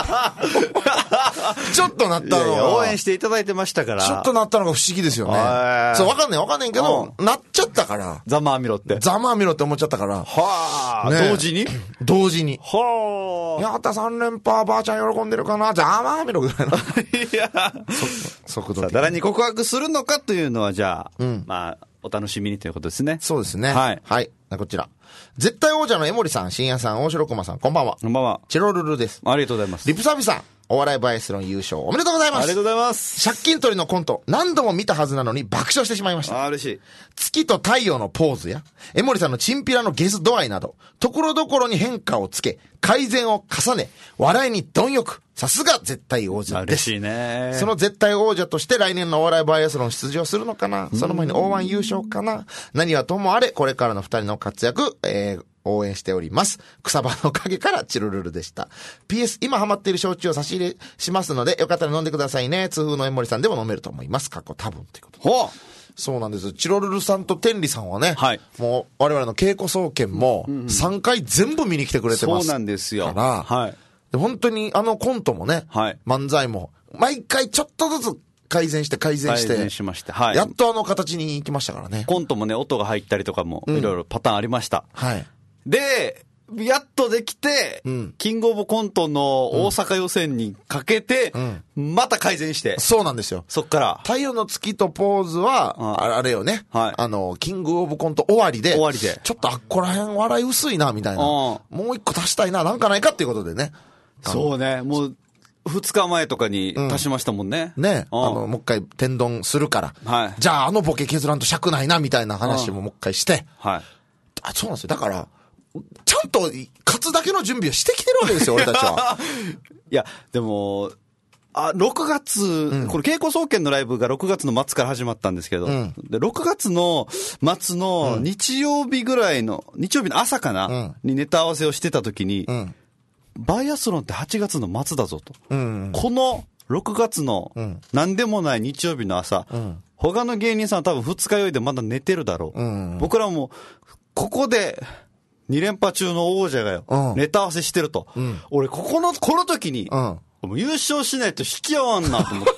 ちょっとなったのが。いやいや応援していただいてましたから。 ちょっとなったのが不思議ですよね。そう、わかんないわかんないけど、なっちゃったから。 ざまあ見ろって。 ざまあ見ろって思っちゃったから。 はあ、ね、同時に同時に。 はあ。 やったさん連覇ばあちゃん喜んでるかな、ざまあ見ろぐらいの。いや、速度。 誰に告白するのかというのは、じゃあ、うん、まあ、お楽しみにということですね。 そうですね。 はい。 はい。こちら。絶対王者の江森さん、深夜さん、大城駒さん、こんばんは。 こんばんは。 チロルルです。 ありがとうございます。 リプサービさん、お笑いバイアスロン優勝おめでとうございます。 ありがとうございます。 借金取りのコント、何度も見たはずなのに爆笑してしまいました。 あ、嬉しい。 月と太陽のポーズや、江森さんのチンピラのゲス度合いなど、ところどころに変化をつけ、改善を重ね、笑いに貪欲。さすが絶対王者です。 嬉しいね。 その絶対王者として来年のお笑いバイアスロン出場するのかな、その前にオーワン優勝かな、何はともあれ、これからの二人の活躍、えー、応援しております。草場の陰からチルルルでした。ピーエス 今ハマっている焼酎を差し入れしますので、よかったら飲んでくださいね。痛風の江森さんでも飲めると思います。過去多分ということで。 ほう。 そうなんです。チロルルさんと天理さんはね、 はい、 もう我々の稽古総研もさんかい全部見に来てくれてます。 そうなんですよ。 から、はい、で本当にあのコントもね、はい、漫才も毎回ちょっとずつ改善して改善して、 改善しまして、はい、 やっとあの形に行きましたからね。 コントもね、音が入ったりとかもいろいろパターンありました。 うん、はい。 で、やっとできて、うん、キングオブコントの大阪予選にかけて、うん、また改善して。 そうなんですよ。 そっから。 太陽の月とポーズは、うん、あれよね、はい。あの、キングオブコント終わりで、 終わりで。 ちょっとあっこら辺笑い薄いな、みたいな。もう一個足したいな、なんかないかっていうことでね。 そうね、もう、二日前とかに足しましたもんね。 うん、ね、あの、もう一回天丼するから。はい。じゃああのボケ削らんと尺ないな、みたいな話ももう一回して。はい。あ、そうなんですよ。だから、ちゃんと勝つだけの準備をしてきてるわけですよ、俺たちは。 いや、でも、あ、ろくがつ、うん、これ稽古総研のライブがろくがつの末から始まったんですけど、うん、でろくがつの末の日曜日ぐらいの、日曜日の朝かな、うん、にネタ合わせをしてた時に、うん、バイアスロンってはちがつの末だぞと。うんうん、このろくがつの何でもない日曜日の朝、うん、他の芸人さんは多分二日酔いでまだ寝てるだろう。うんうん、僕らも、ここで、に連覇中の王者がよ、うん、ネタ合わせしてると。うん、俺、ここの、この時に、うん、もう優勝しないと引き合わんなと思った。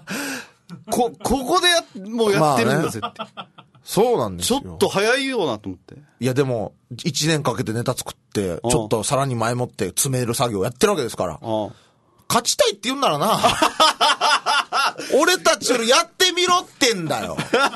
こ、ここでや、もうやってるんだぜって。 まあね、そうなんですよ。 ちょっと早いよなと思って。 いやでも、一年かけてネタ作って、ちょっとさらに前もって詰める作業やってるわけですから。勝ちたいって言うんならな。俺たちよりやってみろってんだよ。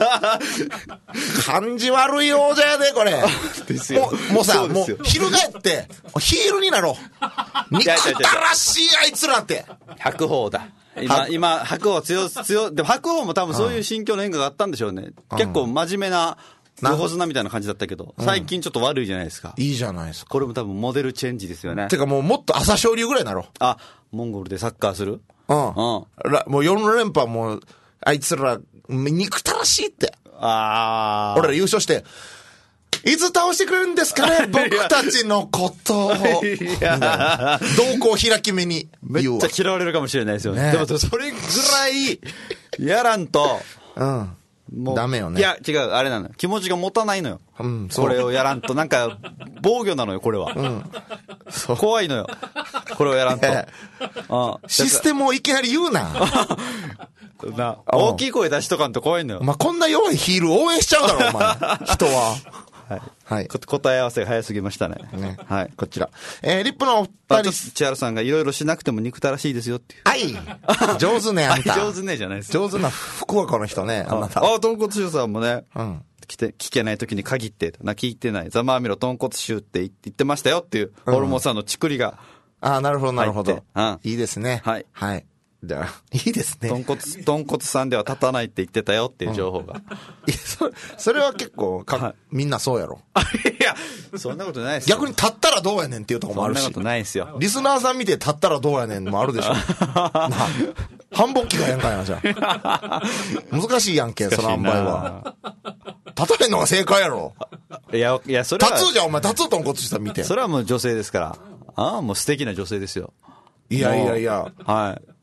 感じ悪い王者やで、これ。ですよ。もう、もうさ、もう、翻って、ヒールになろう。憎たらしいあいつらって。 白鵬だ。今、今、白鵬強、強、でも白鵬も多分そういう心境の変化があったんでしょうね。うん、結構真面目な、横綱みたいな感じだったけど、最近ちょっと悪いじゃないですか。 いいじゃないですか。 これも多分モデルチェンジですよね。 てかもうもっと朝青龍ぐらいなろ。 あ、モンゴルでサッカーする？ うん。うん。もうよん連覇もう、あいつら、憎たらしいって。ああ。俺ら優勝して、いつ倒してくれるんですかね僕たちのことを。いや動向開き目に言うわ。 めっちゃ嫌われるかもしれないですよね。ねでもそれぐらい、やらんと、 うん。もうダメよね。 いや、違う、あれなのよ。気持ちが持たないのよ。うん、そう。これをやらんと、なんか、防御なのよ、これは。うん。そう。怖いのよ。これをやらんと。 ああシステムをいきなり言うな。 な大きい声出しとかんと怖いのよ。 まあ、こんな弱いヒール応援しちゃうだろ、お前。人は。 はい。はい。答え合わせが早すぎましたね。 ね。はい。こちら。えー、リップのお二人。 千原さんがいろいろしなくても憎たらしいですよっていう。 はい。上手ね、あんた。 上手ねじゃないです。 上手な福岡の人ね、あなた。 あ、豚骨臭さんもね。うん。来て、聞けない時に限って、な、聞いてない。ざまあみろ豚骨臭って言ってましたよっていう、ホルモンさんのちくりが。 ああ、なるほど、なるほど。うん。いいですね。はい。はい。じゃあ、いいですね。 豚骨、豚骨さんでは立たないって言ってたよっていう情報が。 いや、それ、それは結構か、はい、みんなそうやろ。 いや、そんなことないですよ。 逆に立ったらどうやねんっていうところもあるし。 そんなことないですよ。 リスナーさん見て立ったらどうやねんもあるでしょ。な繁忙期がやんかやな、じゃあ。難しいやんけ、その塩梅は。立たへんのが正解やろ。 いや、いや、それは。 立つじゃん、お前、立つ豚骨した見て。 それはもう女性ですから。ああ、もう素敵な女性ですよ。 いやいやいや。 はい。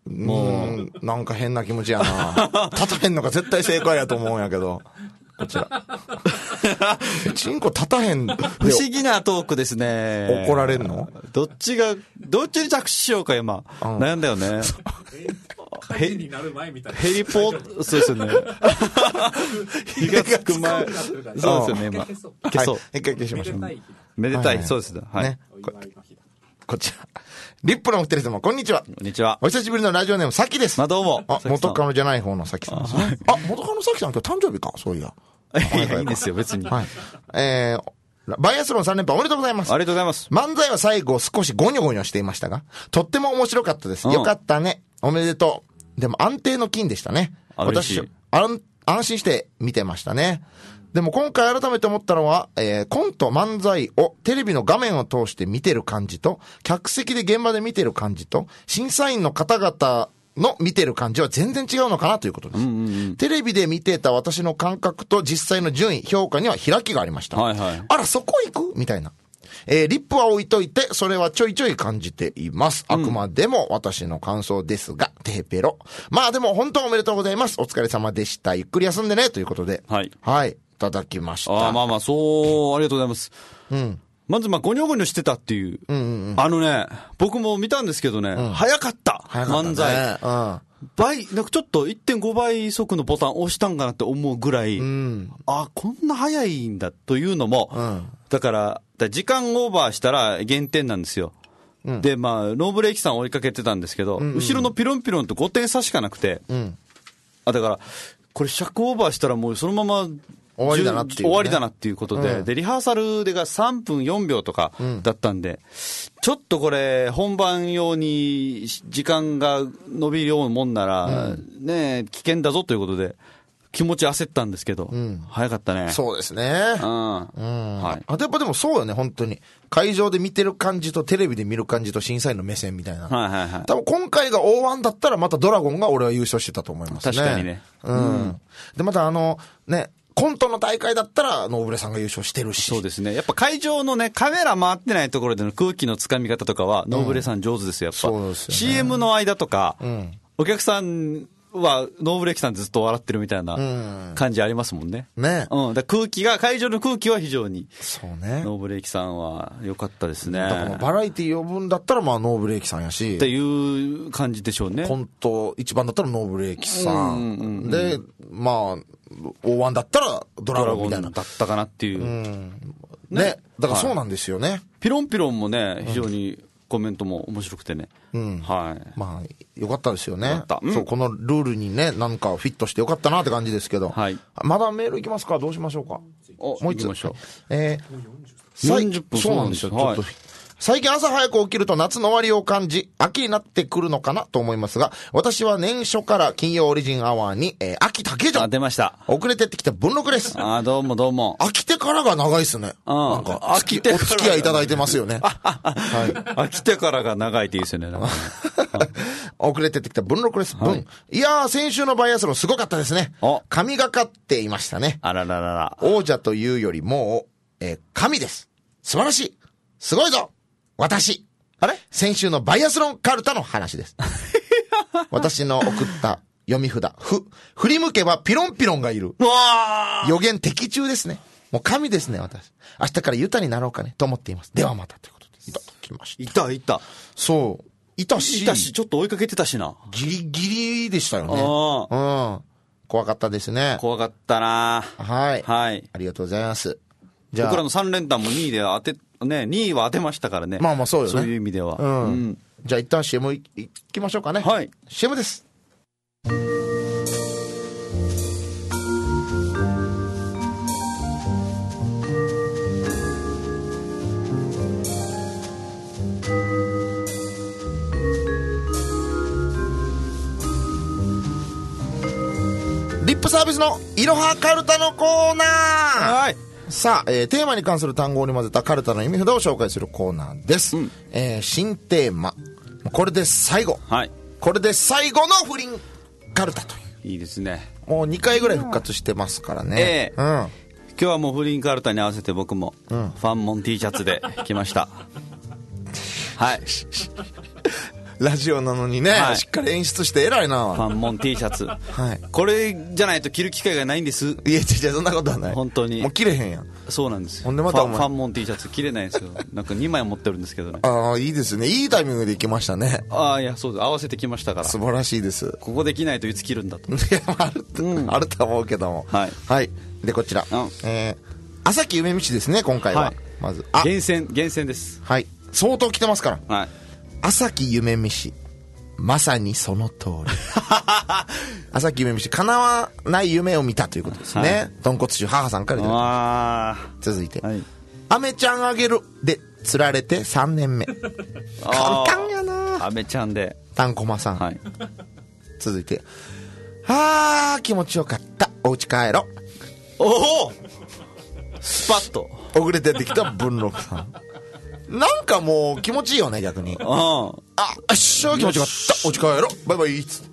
もうなんか変な気持ちやな。立たへんのが絶対正解やと思うんやけど、こちらチンコ立たへん。不思議なトークですね。 怒られんの？ どっちがどっちに着手しようか今、うん、悩んだよね。 ヘリになる前みたいな。 ヘリポーそうですよね。火がつく前。そうですよね今。消そう。 一回消しましょう。 めでたい、そうですね。はい。 こちら。リップのお二人様、こんにちは。 こんにちは。 お久しぶりのラジオネーム、さきです。 まあ、どうも。 あ、元カノじゃない方のさきさんですね。あ、元カノさきさん今日誕生日か、そういや。 いや、いいんですよ、別に。 はい。えー、バイアスロンさん連覇おめでとうございます。 ありがとうございます。 漫才は最後少しゴニョゴニョしていましたが、とっても面白かったです。よかったね。おめでとう。でも安定の金でしたね。私、安心して見てましたね。でも今回改めて思ったのは、えー、コント漫才をテレビの画面を通して見てる感じと、客席で現場で見てる感じと、審査員の方々の見てる感じは全然違うのかなということです。 うんうんうん、 テレビで見てた私の感覚と実際の順位、評価には開きがありました。 はいはい、 あら、そこ行くみたいな。えー、リップは置いといて、それはちょいちょい感じています。あくまでも私の感想ですが、テーペロ。まあでも本当おめでとうございます。お疲れ様でした。ゆっくり休んでね。ということで。 はい。 はい。いただきました。 ああ、まあまあ、そう、ありがとうございます。 うん。 まず、まあ、ゴニョゴニョしてたっていう。 うんうんうん。 あのね、僕も見たんですけどね、うん、早かった。 早かったね。 漫才。うん。倍、なんかちょっと いってんご 倍速のボタン押したんかなって思うぐらい、うん、あ、こんな早いんだというのも、うん、だから、時間オーバーしたら減点なんですよ。うん、で、まあ、ノーブレーキさん追いかけてたんですけど、うんうん、後ろのピロンピロンってごてん差しかなくて、うん、あ、だから、これ尺オーバーしたらもうそのまま、 終わりだなっていう、ね、 終わりだなっていうことで、 うん、 で、リハーサルでがさんぷんよんびょうとかだったんで、うん、ちょっとこれ、本番用に時間が伸びるようなもんなら、うん、ね、危険だぞということで、気持ち焦ったんですけど、うん、早かったね。 そうですね。 うん。うん。 はい。あとやっぱでもそうよね、本当に。会場で見てる感じとテレビで見る感じと審査員の目線みたいな。 はいはいはい。 多分今回が オーワン だったらまたドラゴンが俺は優勝してたと思いますね。 確かにね。 うん。うん、で、またあの、ね、コントの大会だったらノーブレさんが優勝してるし。 そうですね。やっぱ会場のね、カメラ回ってないところでの空気のつかみ方とかは、ノーブレさん上手ですよ、やっぱ。 そうですよね。 シーエム の間とか、うん、お客さん、は、ノーブレーキさんずっと笑ってるみたいな感じありますもんね。 うん、ね。 うん。だ空気が、会場の空気は非常に。 そうね。 ノーブレーキさんは良かったですね。 だからバラエティ呼ぶんだったらまあノーブレーキさんやし。 っていう感じでしょうね。 コント一番だったらノーブレーキさん。うんうんうん、で、まあ、オーワン だったらドラゴンみたいな。 だったかなっていう。 うんね。ね。だからそうなんですよね。はい、 ピロンピロンもね、非常に、うんコメントも面白くてね。 うん。 はい。 まあ、よかったですよね。 よかった。うん、 そう、このルールにね、なんかフィットしてよかったなって感じですけど。 はい。 まだメールいきますか？どうしましょうか？ お、もう一つ。行きましょう。 えー、 よんじゅっぷんそうなんですよ。 はい、 ちょっと。最近朝早く起きると夏の終わりを感じ、秋になってくるのかなと思いますが、私は年初から金曜オリジンアワーに、えー、秋竹城。 あ、出ました。 遅れてってきた文禄です。 あ、どうもどうも。 飽きてからが長いっすね。 うん。 なんか、飽きてお付き合いいただいてますよね。 はい。飽きてからが長いっていいですよね。 遅れてってきた文禄です。文。はい、いやー、先週のバイアスロンすごかったですね。神がかっていましたね。 あらららら。 王者というよりも、えー、神です。素晴らしい。すごいぞ。私。あれ先週のバイアスロンカルタの話です。私の送った読み札、ふ、振り向けばピロンピロンがいる。 うわ予言的中ですね。もう神ですね、私。明日からユタになろうかね、と思っています。ではまたということです。いただきました。 いた、いた。 そう。いたし。 いたし、ちょっと追いかけてたしな。 ギリギリでしたよね。 あうん。怖かったですね。 怖かったな。 はい。 はい。 ありがとうございます。 じゃあ。僕らのさん連単もにいで当て、ね、にいは当てましたからね。 まあまあそうよね。 そういう意味では。 うん。うん、じゃあ一旦 シーエム い, いきましょうかね。 はい。 シーエム です。リップサービスのいろはカルタのコーナー。 はい。 さあ、えー、テーマに関する単語に混ぜたカルタの意味札を紹介するコーナーです。うん、えー、新テーマ。これで最後。 はい。 これで最後の不倫カルタという。 いいですね。 もうにかいぐらい復活してますからね。 ええー。 うん。 今日はもう不倫カルタに合わせて僕も、ファンモン T シャツで来ました。はい。 ラジオなのにね、はい、しっかり演出して偉いな。 ファンモン T シャツ、 はい、 これじゃないと着る機会がないんです。いや違う違う、そんなことはない。 本当にもう着れへんやん。 そうなんですよ。 ほんでまたファン、ファンモン T シャツ着れないんですよ。なんかにまい持ってるんですけどね。 ああ、いいですね。いいタイミングで行きましたね。 ああ、いやそうです、合わせてきましたから。 素晴らしいです。 ここできないといつ着るんだと。 いやあると、うん、あると思うけども。 はい、 はい、でこちら、うん、えー、朝木梅道ですね今回は、はい、まずあ厳選厳選です。 はい、相当来てますから、 はい、 朝木夢見し、まさにその通り。朝木夢見し、叶わない夢を見たということですね、はい、豚骨臭母さんからいただきました。続いて、はい、アメちゃんあげるで釣られてさんねんめ。簡単やな。 アメちゃんでタンコマさん、 はい、 続いて、あー気持ちよかった、お家帰ろ。 おお、スパッと遅れて出てきた文禄さん。なんかもう気持ちいいよね逆に。 ああ、よっしゃ気持ちよかった、お家帰ろ、バイバイっつって、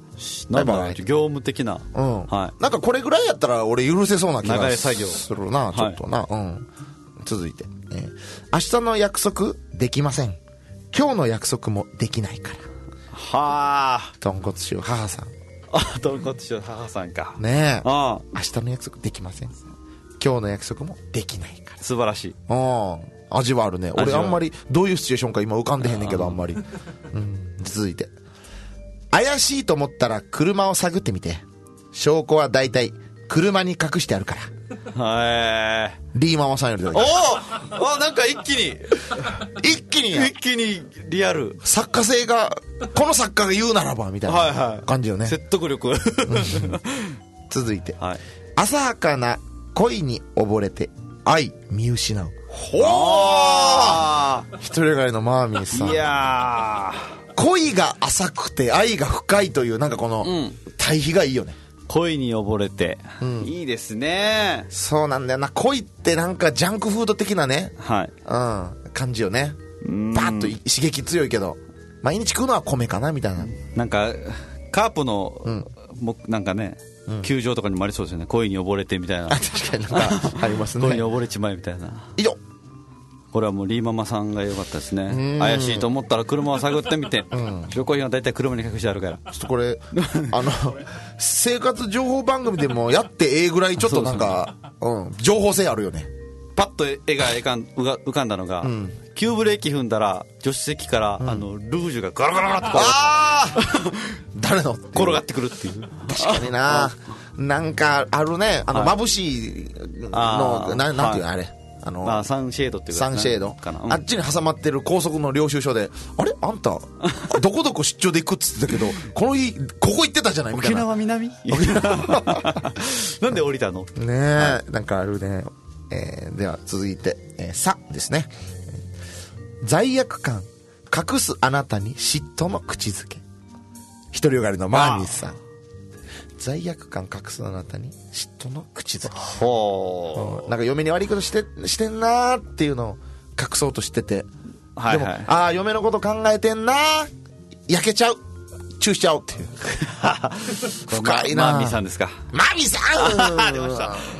バイバイ、業務的な、 うん、 はい、 なんかこれぐらいやったら俺許せそうな気がするな、 流れ作業ちょっとな、はい、うん。続いて、えー、明日の約束できません、今日の約束もできないから。 はあ、 豚骨臭母さん。 あ、豚骨臭母さんかねえ。 ああ、 明日の約束できません、今日の約束もできないから。 素晴らしい。 ああ、味はあるね。俺あんまりどういうシチュエーションか今浮かんでへんねんけど、あんまり、うん。続いて、怪しいと思ったら車を探ってみて、証拠は大体車に隠してあるから。 はい。 リーママさんよりだけ。 おお、あ、なんか一気に一気に一気にリアル。 作家性が、この作家が言うならばみたいな感じよね。 はいはい、説得力。 続いて、はい、浅はかな恋に溺れて愛見失う。ほー、一人がりのマーミーさん。 いやー、恋が浅くて愛が深いという、なんかこの対比がいいよね。 恋に溺れて、うん、いいですね。 そうなんだよな。恋ってなんかジャンクフード的なね、 はい、 うん、感じよね。バーッと刺激強いけど毎日食うのは米かなみたいな。 なんかカープの、うん、もなんかね、うん、球場とかにもありそうですよね。恋に溺れてみたいな。 確かになんかありますね。 恋に溺れちまえみたいな。 以上。 これはもうリーママさんが良かったですね。怪しいと思ったら車を探ってみて、うん、証拠品は大体車に隠してあるから。 ちょっとこれあの生活情報番組でもやってええぐらいちょっとなんかそうそう、うん、情報性あるよね。 パッと絵が浮かんだのが、うん、急ブレーキ踏んだら助手席から、うん、あのルージュがガラガラガラってこう、 あ誰の転がってくるっていう。 確かにな。なんかあるね、あの、はい、眩しいのな、なんていうの、はい、あれあの、 まあ、サンシェードっていうか、 サンシェードかな、うん、 あっちに挟まってる高速の領収書で、あれあんたどこどこ出張で行くっつってたけどこの日ここ行ってたじゃないみたいな。 沖縄南なんで降りたのねえ、はい、なんかあるね。えー、では続いて、えー、さですね。罪悪感隠すあなたに嫉妬の口づけ。独りよがりのマーニーさん。罪悪感隠すあなたに嫉妬の口づけ。 ほー、 うん、なんか嫁に悪いことしてしてんなーっていうのを隠そうとしてて、 はいはい、 でもああ嫁のこと考えてんなー、焼けちゃう、チューしちゃうっていう深いな。 マーミーさんですか。 マーミーさん出ました、うん、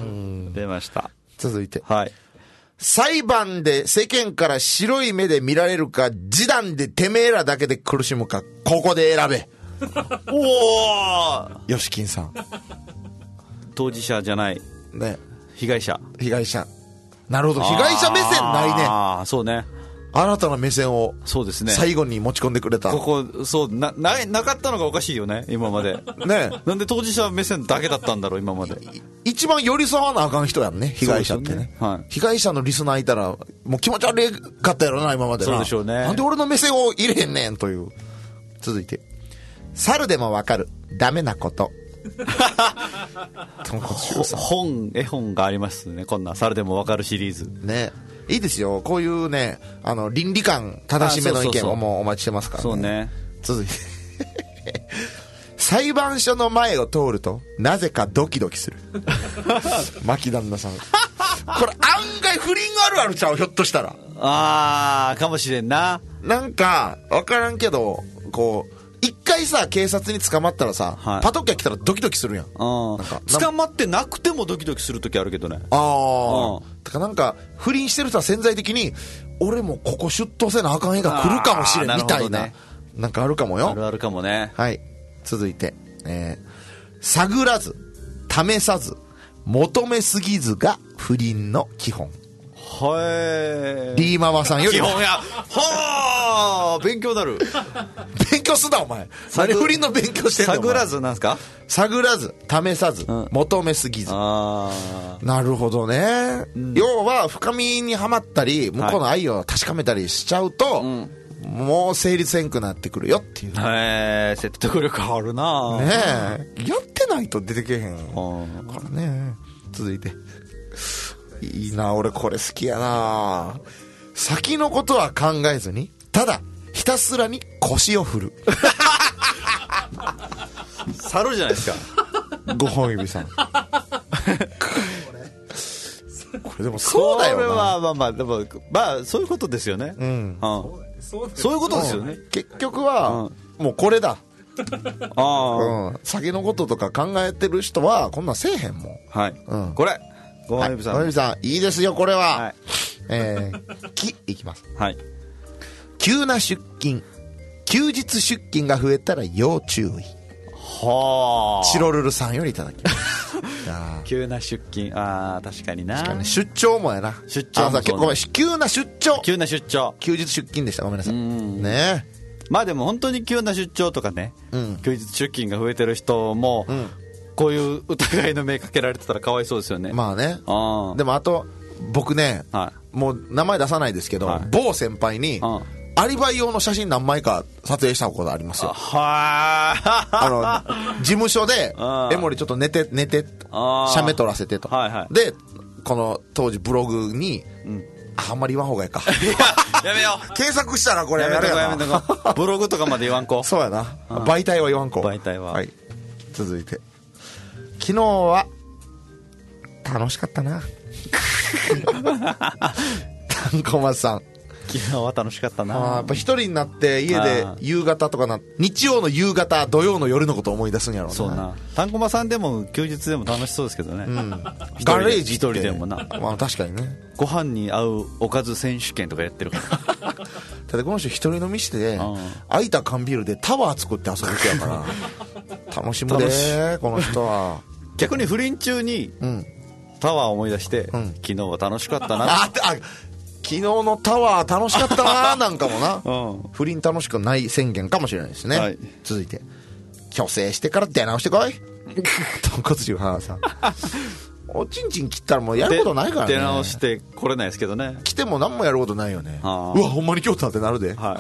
出ました。 続いて、 はい、 裁判で世間から白い目で見られるか、示談でてめえらだけで苦しむか、ここで選べ。 おお、 ヨシキンさん。 当事者じゃないね、 被害者。 被害者。なるほど、被害者目線ないね。 ああ、そうね。 新たな目線をそうですね、 最後に持ち込んでくれた。 ここそう な, な, なかったのがおかしいよね今までね。なんで当事者目線だけだったんだろう今まで。 一番寄り添わなあかん人やんね、被害者ってね。ね、はい、被害者のリスナーいたらもう気持ち悪かったやろな今までな。 そうでしょうね。 なんで俺の目線を入れへんねんという。続いて、猿でもわかるダメなこと本絵本がありますね、こんな猿でもわかるシリーズね。いいですよ、こういうね、あの倫理観正しめの意見をもうお待ちしてますからね。 そうね。 続いて裁判所の前を通るとなぜかドキドキする牧旦那さん。これ案外不倫あるあるちゃう、ひょっとしたら。 あー、かもしれんな。 なんか分からんけど、こう一回さ警察に捕まったらさ、はい、パトカー来たらドキドキするやん。 あ、なんか捕まってなくてもドキドキするときあるけどね。 ああ、だからなんか不倫してる人は潜在的に俺もここ出頭せなあかん日が来るかもしれんみたいな、ね、 なんかあるかもよ。 あるあるかもね。 はい。続いて、えー、探らず、試さず、求めすぎずが不倫の基本。 はい。 リーママさんより基本や。はあ、勉強になる。 勉強すんだお前。何不倫の勉強してんの。 探らずなんすか？ 探らず、試さず、うん、求めすぎず。あなるほどね、うん。要は深みにはまったり、向こうの愛を確かめたりしちゃうと、はい、うんもう成立せんくなってくるよっていう。 へえ、説得力あるな。 ねえ、やってないと出てけへんからね。続いて、いいな、俺これ好きやな。先のことは考えずに、ただひたすらに腰を振る。 猿じゃないですか。 ごほん指さん。これでもそうだよな。これはまあまあでもまあそういうことですよね。うん。うんそういうことですよね。 結局は、うん、もうこれだ。あ、うん、先のこととか考えてる人はこんなんせえへんもん。 はい、うん、これごまゆびさん、 ごまゆびさんいいですよこれは、はい、えー、きいきます、はい、急な出勤休日出勤が増えたら要注意。はあ、チロルルさんよりいただきます。 急な出勤、ああ確かにな。確かに出張もやな。出張もそう、ごめん、急な出張、 急な出張、 休日出勤でした、ごめんなさいね。 まあでも本当に急な出張とかね、うん、休日出勤が増えてる人も、うん、こういう疑いの目かけられてたらかわいそうですよね。 まあね。あでもあと僕ね、はい、もう名前出さないですけど、はい、某先輩にアリバイ用の写真何枚か撮影したことありますよ。はあの事務所で江森ちょっと寝て寝て写メ撮らせてと、はいはい、でこの当時ブログに、うん、あ, あんまり言わん方がいいか。 やめよう。 検索したらこれやめとこやめとこ。ブログとかまで言わんこ。 そうやな。媒体は言わんこ。 媒体は。はい。 続いて。昨日は楽しかったな。たんこまさん。 昨日は楽しかったな。 あやっぱ一人になって家で夕方とかな、日曜の夕方土曜の夜のことを思い出すんやろうな。 そうな。たんこまさんでも休日でも楽しそうですけどね、うん、 ガレージ一人でもな、 まあ確かにね。 ご飯に合うおかず選手権とかやってるからただこの人一人飲みして空いた缶ビールでタワー作って遊ぶ人やから楽しむでこの人は。 逆に不倫中にタワー思い出して、うん、昨日は楽しかったな。ああ昨日のタワー楽しかったななんかもな、うん、不倫楽しくない宣言かもしれないですね、はい、続いて虚勢してから出直してこい。豚骨中母さんおちんちん切ったらもうやることないからね。 出直してこれないですけどね。 来ても何もやることないよね。うわほんまに今日だってなるで、はい、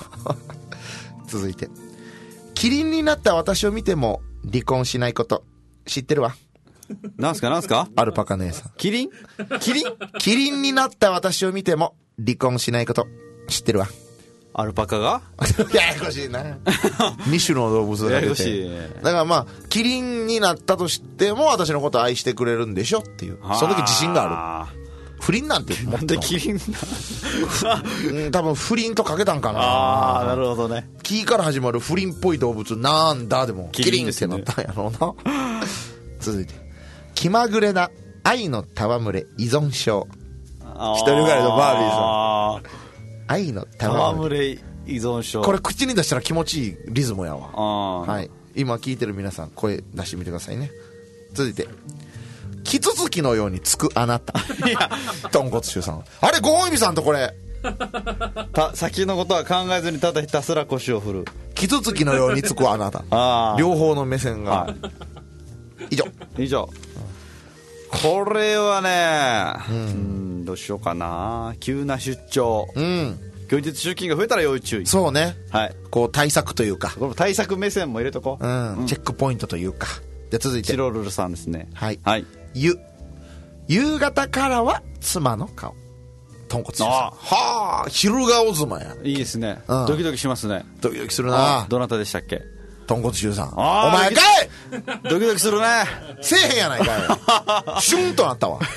続いてキリンになった私を見ても離婚しないこと知ってるわ。 なんすかなんすか。 アルパカ姉さん。 キリンキリンキリンになった私を見ても離婚しないこと知ってるわ。 アルパカがややこしいな。に種の動物が出て、だからまあキリンになったとしても私のことを愛してくれるんでしょっていう、その時自信がある。不倫なんて持ってんの。なんでキリンな多分不倫とかけたんかな。 ああなるほどね。 キから始まる不倫っぽい動物なんだでもキリンってなったんやろうな。続いて気まぐれな愛の戯れ依存症。一人暮らしのバービーさん。愛の戯れ依存症。 これ口に出したら気持ちいいリズムやわ。はい、今聞いてる皆さん声出してみてくださいね。続いてキツツキのようにつくあなた。いや豚骨臭さん。あれご本指さんとこれた先のことは考えずにただひたすら腰を振る。 キツツキのようにつくあなた。あ両方の目線が、はい、以上以上、これはね、うん、うんどうしようかな。急な出張、うん、休日出勤が増えたら要注意。 そうね、はい、こう対策というか対策目線も入れとこう、 うんうん、チェックポイントというか。で続いてチロルルさんですね。 はい、はい、ゆ夕方からは妻の顔。豚骨臭さん。はあ昼顔妻や。 いいですね、うん、ドキドキしますね。 ドキドキするな。 どなたでしたっけ。 豚骨臭さん。お前かいドキドキするね。 せえへんやないかい。シュンとなったわ。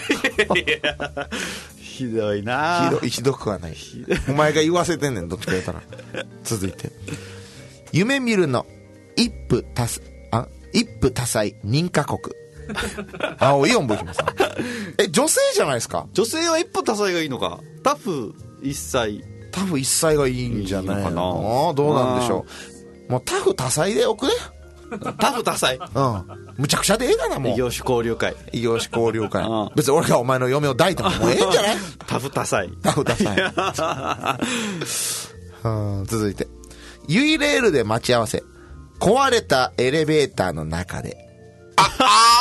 ひどいな。 ひどいひどくはない。お前が言わせてんねんどっちか言ったら。続いて夢見るの一夫多あ一夫多妻認可国。青いオンボイキマさん。え女性じゃないですか。 女性は一夫多妻がいいのか。タフ一妻。 タフ一妻がいいんじゃないのかな。どうなんでしょう。 もうタフ多彩でおくね。 タフ多彩。 うん。むちゃくちゃでええがな、もう。 異業種交流会。 異業種交流会。 うん、 別に俺がお前の嫁を抱いてももうええんじゃない？ タフ多彩。 タフ多彩。うん、続いて。ユイレールで待ち合わせ。壊れたエレベーターの中で。あ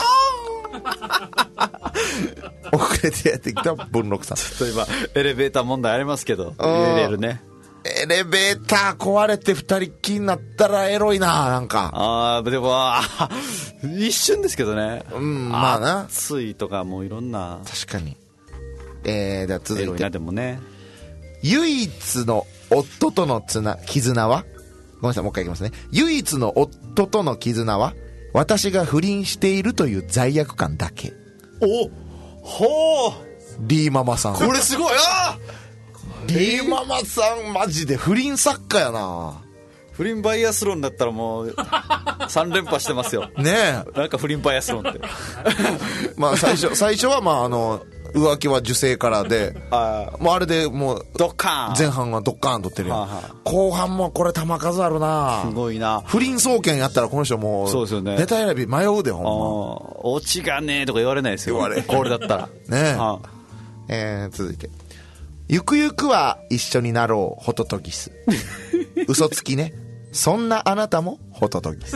あ遅れてやってきた文禄さん。 ちょっと今、エレベーター問題ありますけど、ユイレールね。 エレベーター壊れて二人っきりになったらエロいな、なんか。 ああ、でも、一瞬ですけどね。 うん、まあな。 暑いとかもういろんな。 確かに。えー、では続いて。エロいな、でもね。 唯一の夫とのつな、絆はごめんなさい、もう一回いきますね。唯一の夫との絆は、私が不倫しているという罪悪感だけ。 おほうリーママさん。 これすごい。あリーママさんマジで不倫作家やな。 不倫バイアスロンだったらもうさん連覇してますよねえ。 なんか不倫バイアスロンってまあ最初最初はまああの浮気は受精からで、あもうあれでもうドッカーン前半はドッカーンとってるよ、はあはあ、後半もこれ球数あるな。 すごいな。 不倫送検やったらこの人もうそうですよね。 ネタ選び迷うでほんま。 オチがねえとか言われないですよ。 言われこれだったらねえ、はあ、えー、続いてゆくゆくは一緒になろうホトトギス嘘つきね。そんなあなたもホトトギス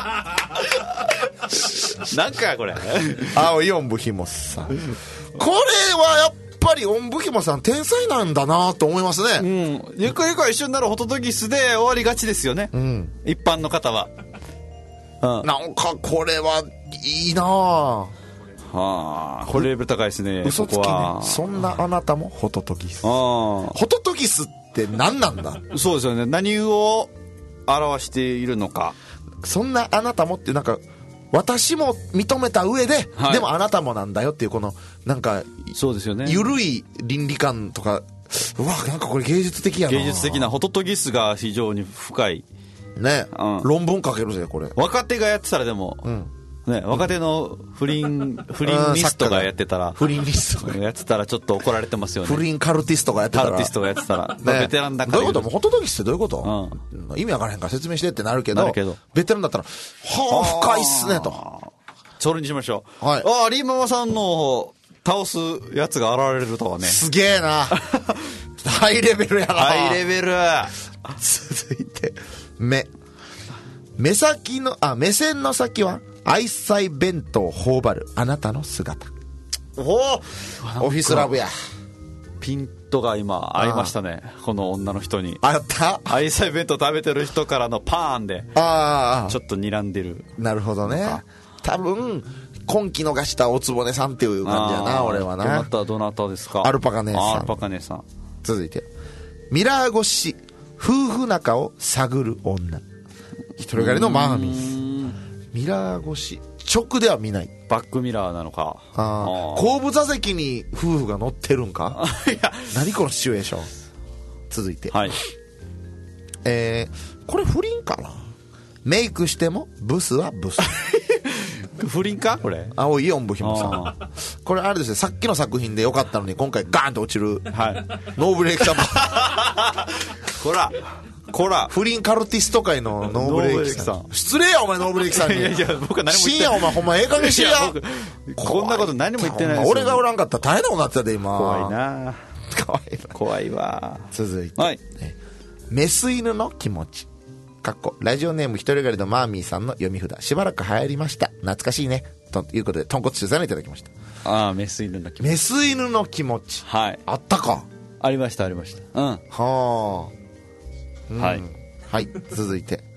なんかこれ青いおんぶひもさん。これはやっぱりおんぶひもさん天才なんだなと思いますね。 うん。ゆくゆくは一緒になるホトトギスで終わりがちですよね。うん。一般の方は。 うん。なんかこれはいいなぁ。 はあ、これレベル高いですね。 嘘つきね。そんなあなたもホトトギス。ホトトギスって何なんだ。 そうですよね。何を表しているのか。 そんなあなたもってなんか私も認めた上で、はい、でもあなたもなんだよっていうこのなんかそうですよね。 緩い倫理観とか、うわなんかこれ芸術的やな。 芸術的なホトトギスが非常に深い。 ね、うん、論文書けるぜこれ。 若手がやってたらでも。うんね、若手の不倫、不倫リストがやってたら、 不倫リストやってたらちょっと怒られてますよね。 不倫カルティストがやってたら。 カルティストがやってたら。 ね、 ベテランだから。 どういうこともホトトギスってどういうこと、うん、意味わからへんから説明してってなるけど、けどベテランだったら、はあ、深いっすねと。 それにしましょう。はい。 ああ、リーママさんの倒すやつが現れるとはね。 すげえな。ハイレベルやな。 ハイレベル。 続いて、目。目先の、あ、目線の先は、愛妻弁当を頬張るあなたの姿。 おおオフィスラブや。 ピントが今ありましたね。この女の人に。 あった。 愛妻弁当食べてる人からのパーンで。ああ。ちょっと睨んでる。 なるほどね。多分、今期逃したおつぼねさんっていう感じやな、俺はな。 どなた、どなたですか。 アルパカ姉さん。 アルパカ姉さん。 続いて。ミラー越し、夫婦仲を探る女。一人狩りのマーミー。ミラー越し直では見ない。 バックミラーなのか。 あ後部座席に夫婦が乗ってるんか。いや何このシチュエーション。続いて、 はい、 えー、これ不倫かな。メイクしてもブスはブス。 不倫かこれ。 青いおんぶひもさん。これあれですね、さっきの作品でよかったのに今回ガーンと落ちる、はい、ノーブレーキさん。 こらこら不倫カルティスト界のノーブレーキさん。失礼やお前ノーブレーキさんに。 いやいや僕は何も言ってない。 深夜お前ほんまええ加減しや。 こんなこと何も言ってないですよ。 俺がおらんかったら大変なことなってたで今。 怖いな。 怖いな。 怖いわ。 続いて、 はい、 メス犬の気持ち。かっこラジオネーム一人狩りのマーミーさんの読み札。しばらく流行りました。懐かしいね。ということで豚骨取材をいただきました。 ああメス犬の気持ち。 メス犬の気持ち。 はい。 あったか。 ありましたありました。うん。 はあ。うん、 はいはい、続いて。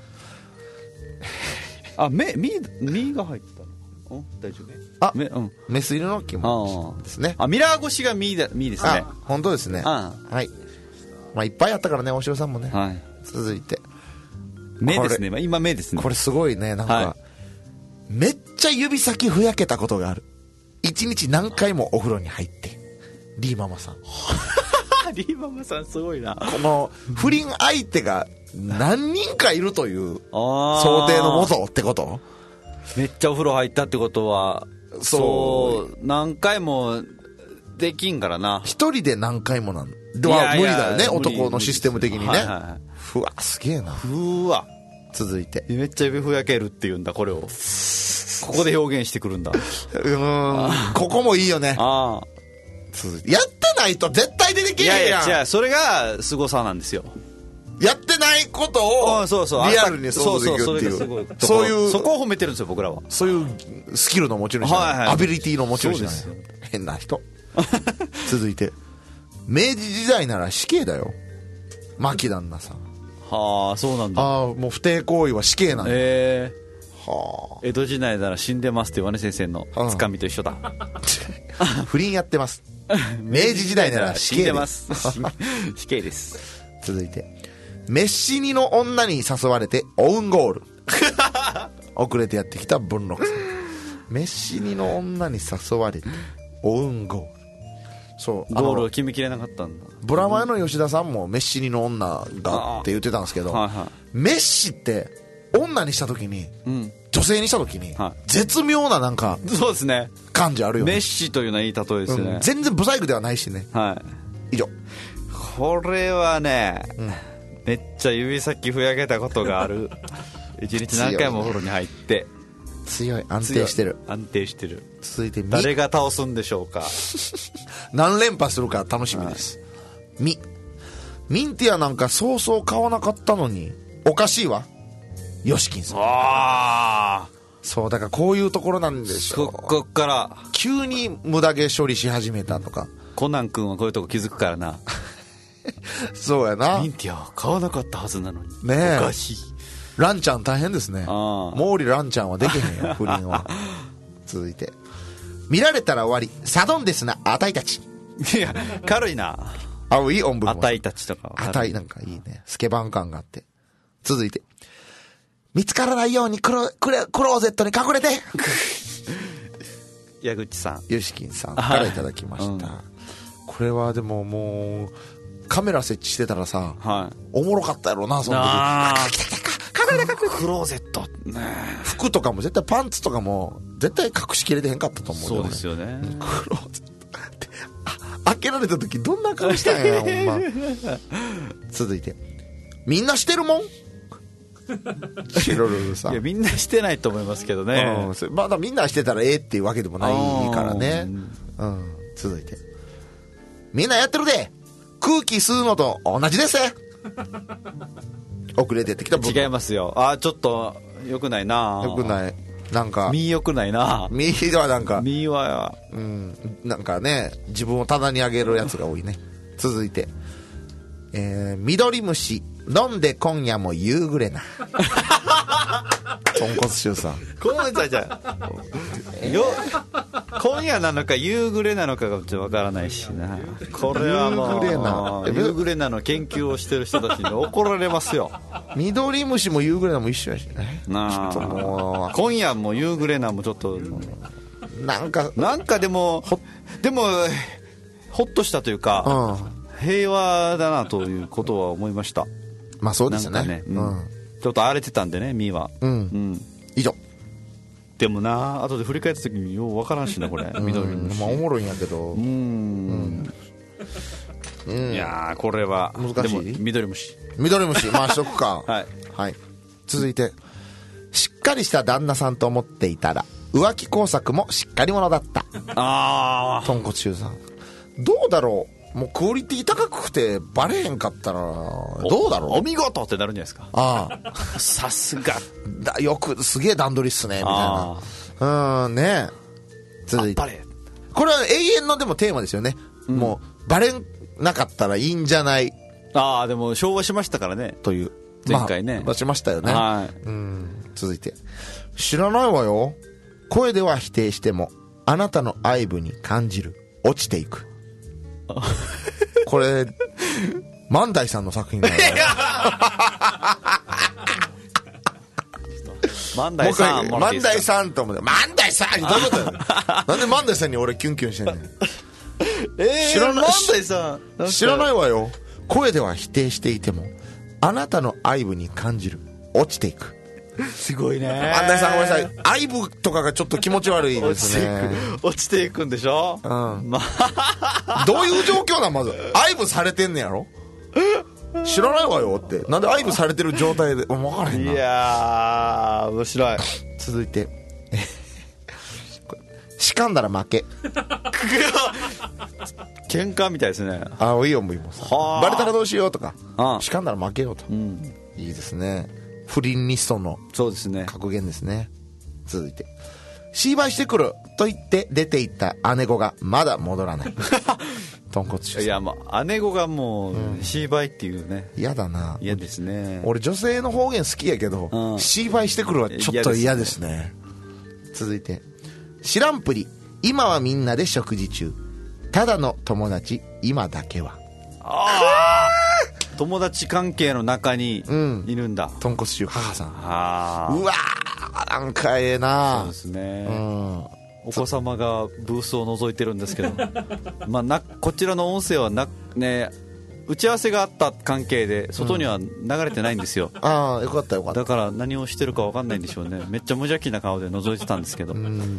あ、目、み、みが入ったの。うん、大丈夫。 あ、め、うん。メス犬の気持ちですね。 あ、ミラー越しがみだ、みですね。 本当ですね。はい。まあいっぱいあったからね、大城さんもね。はい。続いて。 目ですね。今目ですね。 これすごいね、なんか、はい、めっちゃ指先ふやけたことがある。一日何回もお風呂に入って。リーママさん。 リーママさんすごいな。 この不倫相手が何人かいるという想定のもとってこと。 めっちゃお風呂入ったってことはそう何回もできんからな。 一人で何回もなんでは無理だよね、男のシステム的にね。はいはいはい、ふわすげえな。 ふわ続いてめっちゃ指ふやけるっていうんだこれをここで表現してくるんだ。 うーんここもいいよね。 ああ続いてやってないと絶対出てけえへんやん。 いやいや違うそれが凄さなんですよ。 やってないことをそうそうリアルに想像できるっていうそういうそこを褒めてるんですよ僕らは。 そういうスキルの持ち主、はいはい、アビリティの持ち主じゃない。変な人続いて明治時代なら死刑だよ牧旦那さん。 はあそうなんだ。 ああもう不貞行為は死刑なんだ。 えー、はあ江戸時代なら死んでますって岩根先生のつかみと一緒だ。 不倫やってます明治時代なら死刑です。 死刑です。 続いてメッシニの女に誘われてオウンゴール遅れてやってきた文禄さん。メッシニの女に誘われてオウンゴール。そうゴールを決めきれなかったんだ。 ブラマヨの吉田さんもメッシニの女がって言ってたんですけど、はいはい、メッシって女にした時に、うん、女性にした時に、はい、絶妙ななんかそうですね感じあるよね。 メッシというのはいい例えですね、 うん、全然ブサイクではないしね、 はい、 以上。 これはね、うんめっちゃ指先ふやけたことがある。一日何回もお風呂に入って強い安定してる安定してる。 続いて誰が倒すんでしょうか。 何連覇するか楽しみです、はい、ミミンティアなんかそうそう買わなかったのにおかしいわヨシキンさん。ああそうだからこういうところなんでしょう。 ここから急に無駄毛処理し始めたとか。 コナン君はこういうとこ気づくからな。 そうやな。 ミンティアは買わなかったはずなのにねえおかしい。 ランちゃん大変ですね。毛利ランちゃんはできへんよ不倫は。続いて見られたら終わりサドンデスなあたいたち。 いや軽いな。 青い音部あたいたちとかあたいなんかいいねスケバン感があって。続いて見つからないようにクロ、クロ、クローゼットに隠れて。 矢口さんヨシキンさんからいただきました、うん、これはでももうカメラ設置してたらさ、はい、おもろかったやろなその時。ああ来た来た隠れた隠れた。 クローゼット、ね、 服とかも絶対パンツとかも絶対隠しきれてへんかったと思う。 そうですよね。 クローゼットって開けられた時どんな顔したんやほんま。続いてみんなしてるもん。シロルルさん。 いやみんなしてないと思いますけどね、 うん、まだみんなしてたらええっていうわけでもないからね、うん、続いてみんなやってるで空気吸うのと同じです遅れてってきた。 違いますよ。あちょっとよくないな。 よくないなんか身よくないな。 身はなんか身は、 うん、なんかね自分を棚に上げるやつが多いね。続いて、えー、緑虫飲んで今夜も夕暮れな。豚骨臭さん。 今夜じゃよ今夜なのか夕暮れなのかがちょっとわからないしな。これはもう夕暮れな夕暮れなの研究をしてる人たちに怒られますよ。 緑虫も夕暮れなも一緒やしね。 なあもう今夜も夕暮れなもちょっとなんかなんかでもでもほっとしたというか、うん、平和だなということは思いました。 まあそうですね。ね、うんうん、ちょっと荒れてたんでね、ミーは。うん。うん、 以上。 でもな、後で振り返った時によう分からんしなこれ。緑の。 まあおもろいんやけど。 うん。うん、いやーこれは難しい。 でも緑虫。 緑虫回しとくか。 はいはい。続いてしっかりした旦那さんと思っていたら浮気工作もしっかり者だった。 ああ。 豚骨臭さん。どうだろう。もうクオリティ高くてバレへんかったらどうだろう。 お見事ってなるんじゃないですか。 ああさすがだよくすげえ段取りっすねみたいな。うんね。続いてこれは永遠のでもテーマですよね、うん、もうバレなかったらいいんじゃない。 ああでも昭和しましたからねという前回ね、 まあ、しましたよね、 はい、 うん続いて知らないわよ声では否定してもあなたの愛撫に感じる落ちていく。これ万代さんの作品だよね。 万代さん万代さんと思って万代さんどういうことだよ。なんで万代さんに俺キュンキュンしてんねん。 えー、知らない万代さん知らないわよ声では否定していてもあなたの愛撫に感じる落ちていく。 すごいね。 万代さんごめんなさい愛撫とかがちょっと気持ち悪いですね。 落ちていくんでしょ、 うんまあ、どういう状況なんまず愛撫されてんねやろ。 知らないわよって。なんで愛撫されてる状態で分からへんな。 いやー面白い。 続いてしかんだら負け喧嘩みたいですね。 ああいいよもうさバレたらどうしようとか、しかんだら負けようと、 うん、 いいですね。不倫リストのそうですね格言ですね。続いて芝居してくると言って出て行った姉子がまだ戻らない豚骨酒。 いやまあ姉子がもう芝居っていうね、 嫌、うん、だな。 嫌ですね。 俺女性の方言好きやけど、うん、芝居してくるはちょっと嫌ですね。続いて知らんぷり今はみんなで食事中ただの友達今だけは。 あ友達関係の中にいるんだ、 うん、豚骨酒母さん。 あうわーなんかええな。 そうですね、うん、お子様がブースを覗いてるんですけどまあなこちらの音声はな、ね、打ち合わせがあった関係で外には流れてないんですよ、 うん、ああよかったよかった。 だから何をしてるか分かんないんでしょうね。めっちゃ無邪気な顔で覗いてたんですけど、うん、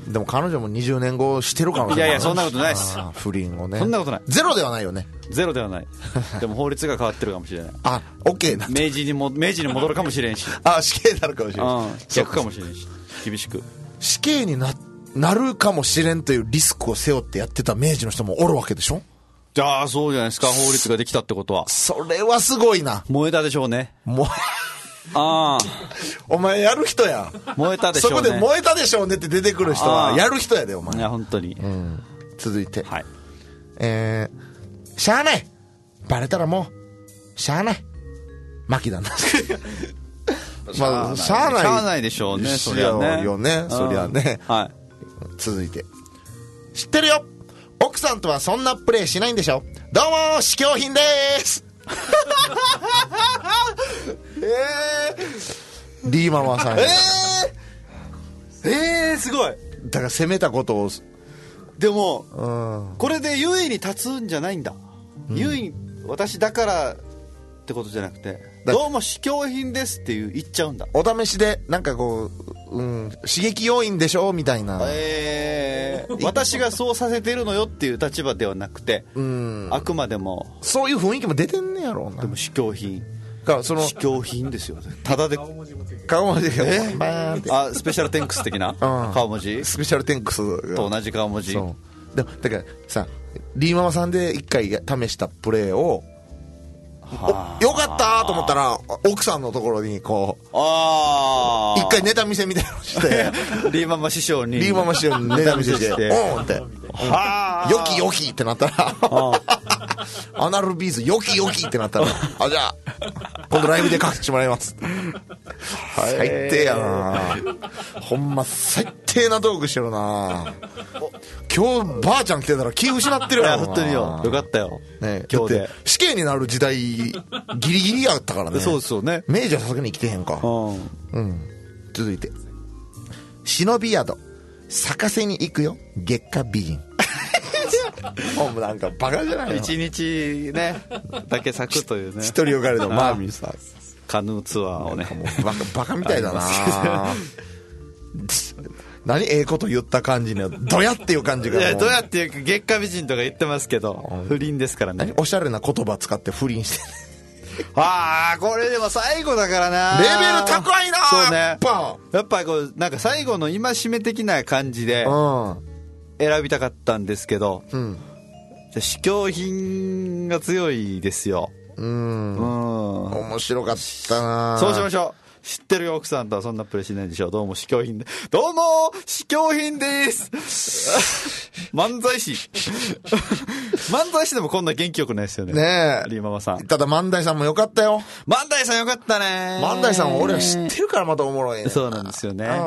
でも彼女もにじゅうねんごしてるかもしれない。 いやいやそんなことないです。 不倫をね。 そんなことない。 ゼロではないよね。 ゼロではないでも法律が変わってるかもしれない。 あ OK な明治にも明治に戻るかもしれんしあ死刑になるかもしれんし、 逆かもしれんし厳しく死刑に な, なるかもしれんというリスクを背負ってやってた明治の人もおるわけでしょ。 じゃあそうじゃないですか。法律ができたってことはそれはすごいな。 燃えたでしょうね。 燃えああお前やる人や。 燃えたでしょうね。 そこで燃えたでしょうねって出てくる人はやる人やでお前。 いや本当に、 うん、続いて、 はい、 えー、しゃあないバレたらもうしゃあない巻きだなまあしゃあないしゃあないでしょうね。そりゃねよねそりゃね、 はい、 続いて知ってるよ奥さんとはそんなプレイしないんでしょ。どうも試供品でーすえー、リーママさん。 えー、えー、すごい。 だから攻めたことを。 でも、 うん、 これで優位に立つんじゃないんだ、うん、優位に私だからってことじゃなくてどうも試供品ですっていう言っちゃうんだ。 お試しでなんかこう、うん、刺激要因でしょみたいな、 えー、私がそうさせてるのよっていう立場ではなくて、うん、あくまでもそういう雰囲気も出てんねやろうな。 でも試供品かその試供品ですよ。ただで顔文字も顔文字がえバーンってあスペシャルテンクス的な、うん、顔文字スペシャルテンクスと同じ顔文字。 そうでもだからさリーママさんで一回試したプレーをよかったと思ったら奥さんのところにこうあ一回ネタ見せみたいなのしてリーママ師匠にリーママ師匠にネタ見せしておんってよきよきってなったらアナルビーズよきよきってなったらあじゃあ今度ライブで書かせてもらいます最低やなほんま最低なトークしてるな今日ばあちゃん来てたら気失ってるやろな。 本当によよかったよ、ね、今日で死刑になる時代ギリギリやったからね。 そうですよね。 明治はさすがに生きてへんか、うんうん、続いて忍び宿咲かせに行くよ月下美人もうなんかバカじゃないの。 一日ねだけ咲くというね一人よがりのマーミーさんカヌーツアーをねもうバカ、バカみたいだな何ええこと言った感じのどやっていう感じが。 いやどやっていうか月下美人とか言ってますけど、うん、不倫ですからね。 おしゃれな言葉使って不倫してああこれでも最後だからなレベル高いな。 そうねやっぱやっぱこうなんか最後の戒め的な感じで選びたかったんですけど、うん、じゃ試供品が強いですよ。 うんうん面白かったな。 そうしましょう。知ってるよ奥さんとはそんなプレイしないでしょう。どうも試供品でどうも試供品です漫才師漫才師でもこんな元気よくないですよね。 ねえリーママさん。 ただ万代さんもよかったよ。 万代さんよかったね。 万代さんは俺は知ってるからまたおもろいね。 そうなんですよね。うん、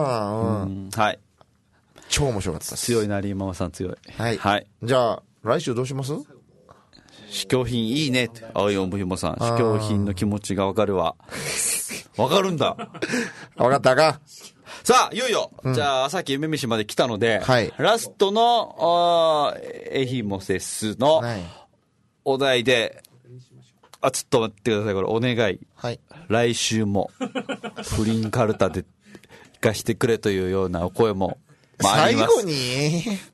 うん、はい超面白かったです。 強いなリーママさん強い。 はい、はい、じゃあ来週どうします？ 試供品いいねって青いおぶひもさん。試供品の気持ちがわかるわわかるんだわかったか。 さあいよいよ、うん、じゃあ朝日夢飯まで来たので、 はい、 ラストのエヒモセスのお題で、はい、あちょっと待ってくださいこれお願い、 はい、 来週も不倫カルタで聞かしてくれというようなお声も、まあ、あります。 最後に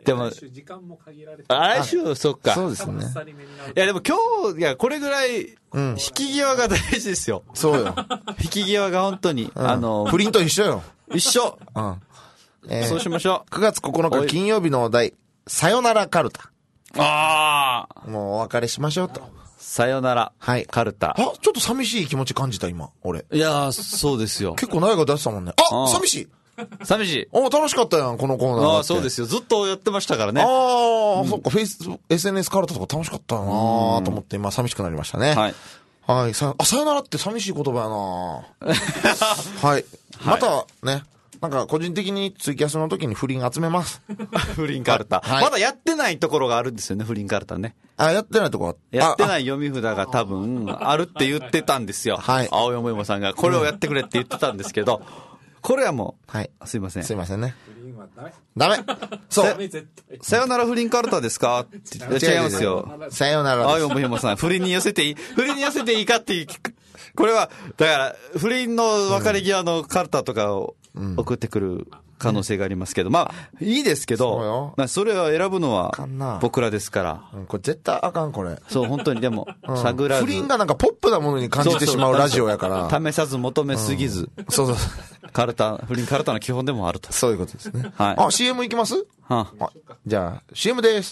でも来週時間も限られて来週そっかそうですね。 いやでも今日いやこれぐらい引き際が大事ですよ、 うん、そうよ引き際が本当に、うん、あの不倫と一緒よ一緒、 うんえー、 そうしましょう。 くがつここのか金曜日のお題さよならカルタ。 ああもうお別れしましょうと。 さよなら、 はい、 カルタ。 あ、ちょっと寂しい気持ち感じた今俺。 いやーそうですよ。 結構長いが出したもんね。あ、寂しい寂しい。 お楽しかったやんこのコーナー。 ああそうですよ、ずっとやってましたからね。 ああ、うん、そっかフェイス エスエヌエス カルタとか楽しかったなーと思って今寂しくなりましたね。 はいはいさあさよならって寂しい言葉やなはい、またねなんか個人的にツイキャスの時に不倫集めます不倫カルタ、はい、まだやってないところがあるんですよね不倫カルタね。 あやってないところやってない読み札が多分あるって言ってたんですよ、はい、青山よもさんがこれをやってくれって言ってたんですけど、これはもう、はい、すいませんすいませんね不倫はダメダメそうさよなら不倫カルタですかって違いますよ。 さよなら青山よさん不倫に寄せていい不倫に寄せていいかっていうこれはだから不倫の別れ際のカルタとかを送ってくる可能性がありますけど、まあいいですけど、そ, それを選ぶのは僕らですから、 うん、これ絶対あかんこれ。 そう本当にでも、うん、探らず不倫がなんかポップなものに感じてしまうラジオやから試さず求めすぎず、 うん、そうそうカルタ不倫カルタの基本でもあるとそういうことですね。 はい。 あ シーエム 行きます？はあ、じゃあ シーエム です。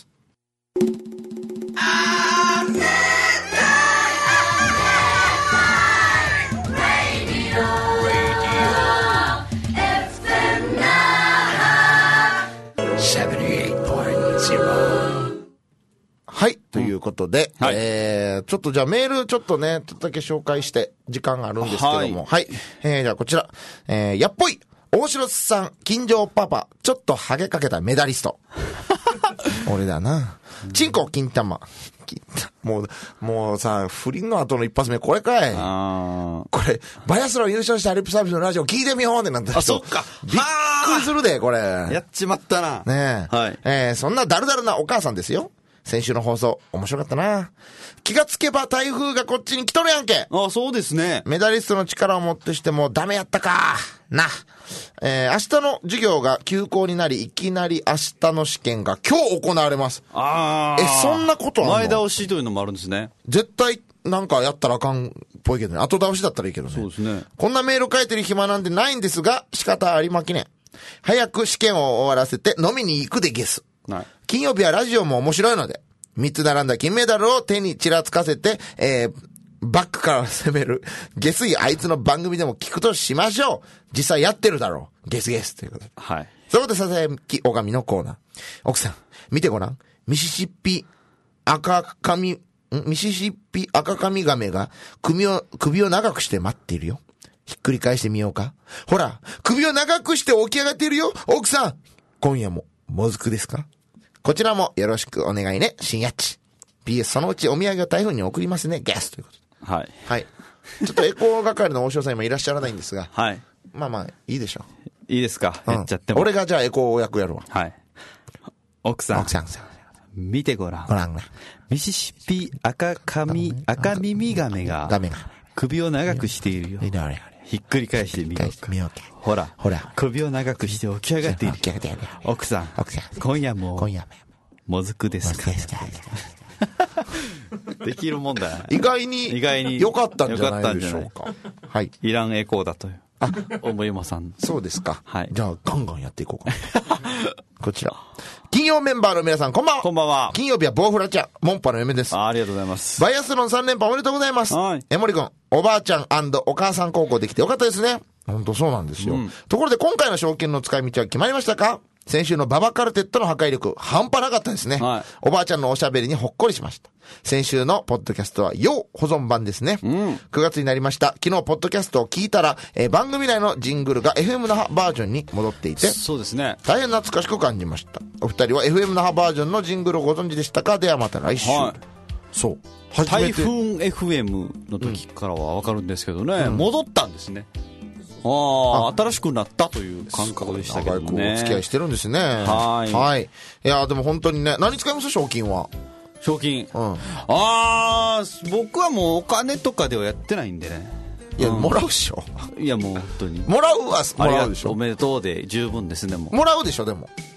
はい、ということで、うんはい、えー、ちょっとじゃあメールちょっとね、ちょっとだけ紹介して時間があるんですけども、はい、はい、えー、じゃあこちら、えー、やっぽい、大城さん、金城パパ、ちょっとハゲかけたメダリスト。俺だな。チンコ、金玉。もう、もうさ、不倫の後の一発目これかい。あこれ、バイアスロン優勝したリップサービスのラジオ聞いてみようってなった人。 あ、そっか。 びっくりするで、これ。 やっちまったな。 ねえ。はい。えー、そんなダルダルなお母さんですよ。先週の放送、面白かったな。気がつけば台風がこっちに来とるやんけ。 ああ、そうですね。 メダリストの力をもってしてもダメやったか。な。えー、明日の授業が休校になり、いきなり明日の試験が今日行われます。 ああ。 え、そんなことあんの？ 前倒しというのもあるんですね。 絶対なんかやったらあかんっぽいけどね。後倒しだったらいいけどね。 そうですね。 こんなメール書いてる暇なんてないんですが、仕方ありまきねん。早く試験を終わらせて飲みに行くでゲス。 はい。 金曜日はラジオも面白いので、三つ並んだ金メダルを手にちらつかせて、えー、バックから攻める、ゲスいあいつの番組でも聞くとしましょう。実際やってるだろう。ゲスゲスということで。 はい。 そこでささやき拝みのコーナー。奥さん、見てごらん。ミシシッピ赤髪、んミシシッピ赤髪亀が首を、首を長くして待っているよ。ひっくり返してみようか。ほら、首を長くして起き上がっているよ。奥さん、今夜も、もずくですか？こちらもよろしくお願いね、新やっち。ピーエス そのうちお土産を台風に送りますね、ゲスということで。 はい。 はい。ちょっとエコー係の大塩さん今いらっしゃらないんですが。 はい。 まあまあ、いいでしょう。 いいですか、 うん、 やっちゃっても。 俺がじゃあエコー役やるわ。 はい。奥さん。 奥さん。 見てごらん。 ごらんな。 ミシシッピ赤髪、赤耳亀が、 ガメが首を長くしているよ。 いいね、 ひっくり返してみようか。 見ようか。 ほら、 ほら、 首を長くして起き上がっている。奥さん、 奥さん、 今夜も、 今夜も、 もずくですか。できるもんだ。 意外に、 意外に、 良かったんじゃないでしょうか。はい。 イランエコーだという。あ、思いまさん。 そうですか。 はい。 じゃあ、ガンガンやっていこうか。こちら。金曜メンバーの皆さん、こんばんは。 こんばんは。 金曜日はボウフラちゃん、モンパの嫁です。 あ、ありがとうございます。 バイアスロンさん連覇おめでとうございます。 はい。 江森くん、おばあちゃん&お母さん高校できてよかったですね。本当そうなんですよ。うん、ところで今回の賞金の使い道は決まりましたか？先週のババカルテットの破壊力、半端なかったですね。はい。おばあちゃんのおしゃべりにほっこりしました。先週のポッドキャストは要保存版ですね。うん。くがつになりました。昨日ポッドキャストを聞いたら、えー、番組内のジングルが エフエム 那覇バージョンに戻っていて、 そうですね。 大変懐かしく感じました。お二人は エフエム 那覇バージョンのジングルをご存知でしたか？ではまた来週。はい。そう。 台風 エフエム の時からはわかるんですけどね、うん、戻ったんですね。ああ、新しくなったという感覚でしたけどね。 長いお付き合いしてるんですね。 はい。 はい。いや、でも本当にね、何使います賞金は？ 賞金。 うん。 ああ、僕はもうお金とかではやってないんでね。 いや、うん、もらうでしょ。 いや、もう本当に。 もらうは、もらうでしょ。 おめでとうで十分ですね、もう。 もらうでしょ、でも。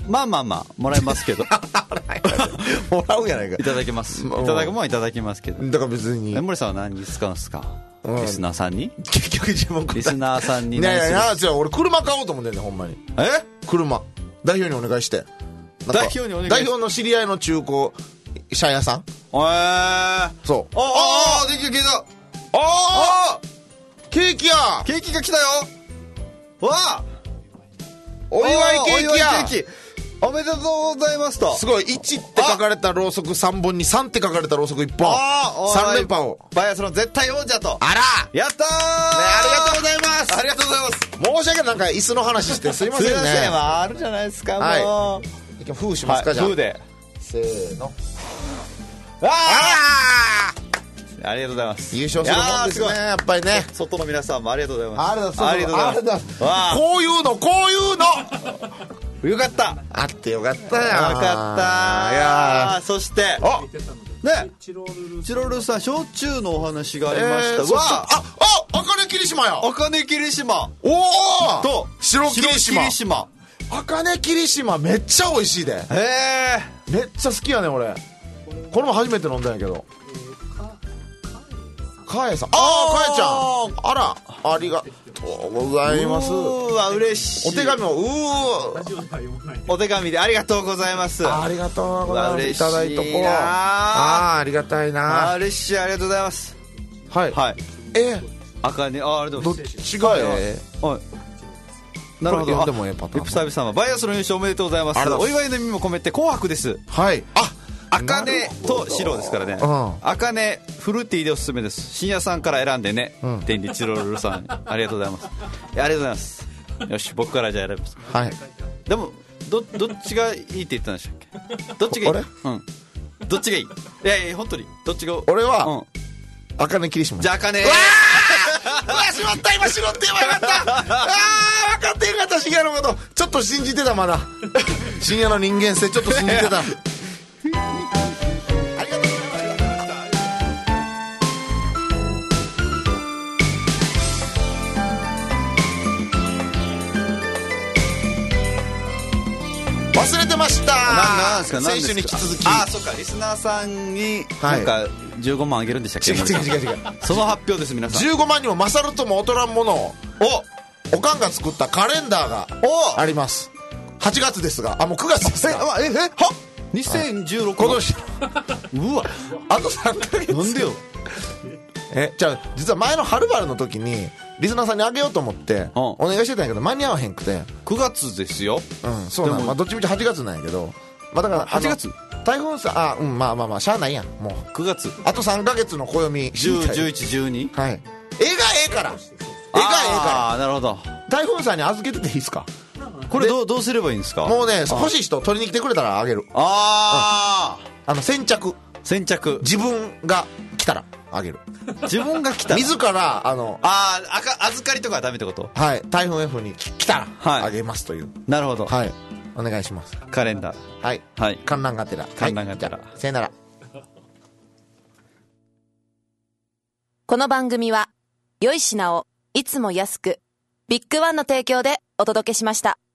まあまあまあもらえますけどもらうやないか。 いただきます。いただくもんはいただきますけど。 だから別に。 江森さんは何に使うんですか、うん、リスナーさんに。 結局自分リスナーさんに。 いやいやいや、じゃあ俺車買おうと思ってんねん、ほんまに。 え車代表にお願いして。 代表にお願いして。 代表の知り合いの中古車屋さん。 えー、 そう。 ああできる、聞いた。 ああケーキや。 ケーキが来たよ。わあお祝いケーキや。 お祝いケーキおめでとうございますと。 すごい。いちって書かれたろうそくさんぼんにさんって書かれたろうそくいっぽん。さん連覇を。 バイアスの絶対王者と。 あらやったー、ね、 ありがとうございます。 ありがとうございます。 申し訳ない。なんか椅子の話してすいませんね。すいません。 あるじゃないですか、もう。 はい。封しますか、はい、じゃあ。 封で。 せーの。 ああありがとうございます。優勝するもんですね、やっぱりね。 外の皆さんもありがとうございます。 ありがとうございます。ありがとうございます。こういうの、こういうのよかった。 あってよかったよ。よかった。いやそして、 あね、チロルルさん、焼酎のお話がありました。 えー、わあ、あ、あ、茜霧島や。 茜霧島。 おおと、 白霧島。 霧島。 茜霧島めっちゃ美味しいで。 へえ。 めっちゃ好きやね、俺。これも初めて飲んだんやけど。かえさん。ああ、かえちゃん。あら、ありがとうございます。 うわ、嬉しい。 お手紙を、うーお手紙でありがとうございます。 ありがとうございます。 いただいとこう。ああ、ありがたいな。 あ嬉しい、ありがとうございます。 はい。 はい。 えあかね、あ、ありがとうございます。 どっちがええはい。なるほど。 でもええパターン。 リップサービス様、バイアスの優勝おめでとうございます。お祝いの意味も込めて紅白です。 はい。あ、 赤根と白ですからね。赤根フルーティーでおすすめです。深夜さんから選んでね。天理チロルルさん、ありがとうございます。ありがとうございます。よし、僕からじゃあ選びます。 はい。 でもどどっちがいいって言ったんでしたっけ？どっちがいい？ 俺？ うん。どっちがいい？いやいや本当にどっちが？ 俺は赤根霧島。 じゃあ赤根。 うわー！うわしまった今白って言えばよかった。ああ分かってよかった深夜のこと。ちょっと信じてたまだ。深夜の人間性ちょっと信じてた。忘れてました。 なんですか。 先週に引き続き。 あ、そっか。リスナーさんになんかじゅうごまんあげるんでしたっけ？ 違う違う違う違う。 その発表です皆さん。 じゅうごまんにも勝るとも劣らんものをおかんが作ったカレンダーがあります。はちがつですが、あもうくがつですが。 えええはにせんじゅうろく今年。 うわ。 あとさんかげつ。 なんでよ。 えじゃあ実は前のはるばるの時にリスナーさんにあげようと思ってお願いしてたんやけど間に合わへんくて。 くがつですよ。 うんそうなん。まあどっちみちはちがつなんやけど、まあだからはちがつ台風さあうんまあまあまあしゃあないやんもうくがつあとさんかげつの暦じゅう、じゅういち、じゅうに。 はい。絵がええから絵がええから。 ああなるほど。 台風さんに預けてていいですか？ これどうどうすればいいんですか？ もうね欲しい人取りに来てくれたらあげる。 あああの先着先着自分が来たらあげる。 自分が来たら自らあのああ預かりとかはダメってこと？ はい台風 F に来たらあげますという。 なるほど。 はいお願いします。 カレンダー。 はいはい観覧がてら観覧がてら。 さよなら。 この番組は良い品をいつも安くビッグワンの提供でお届けしました。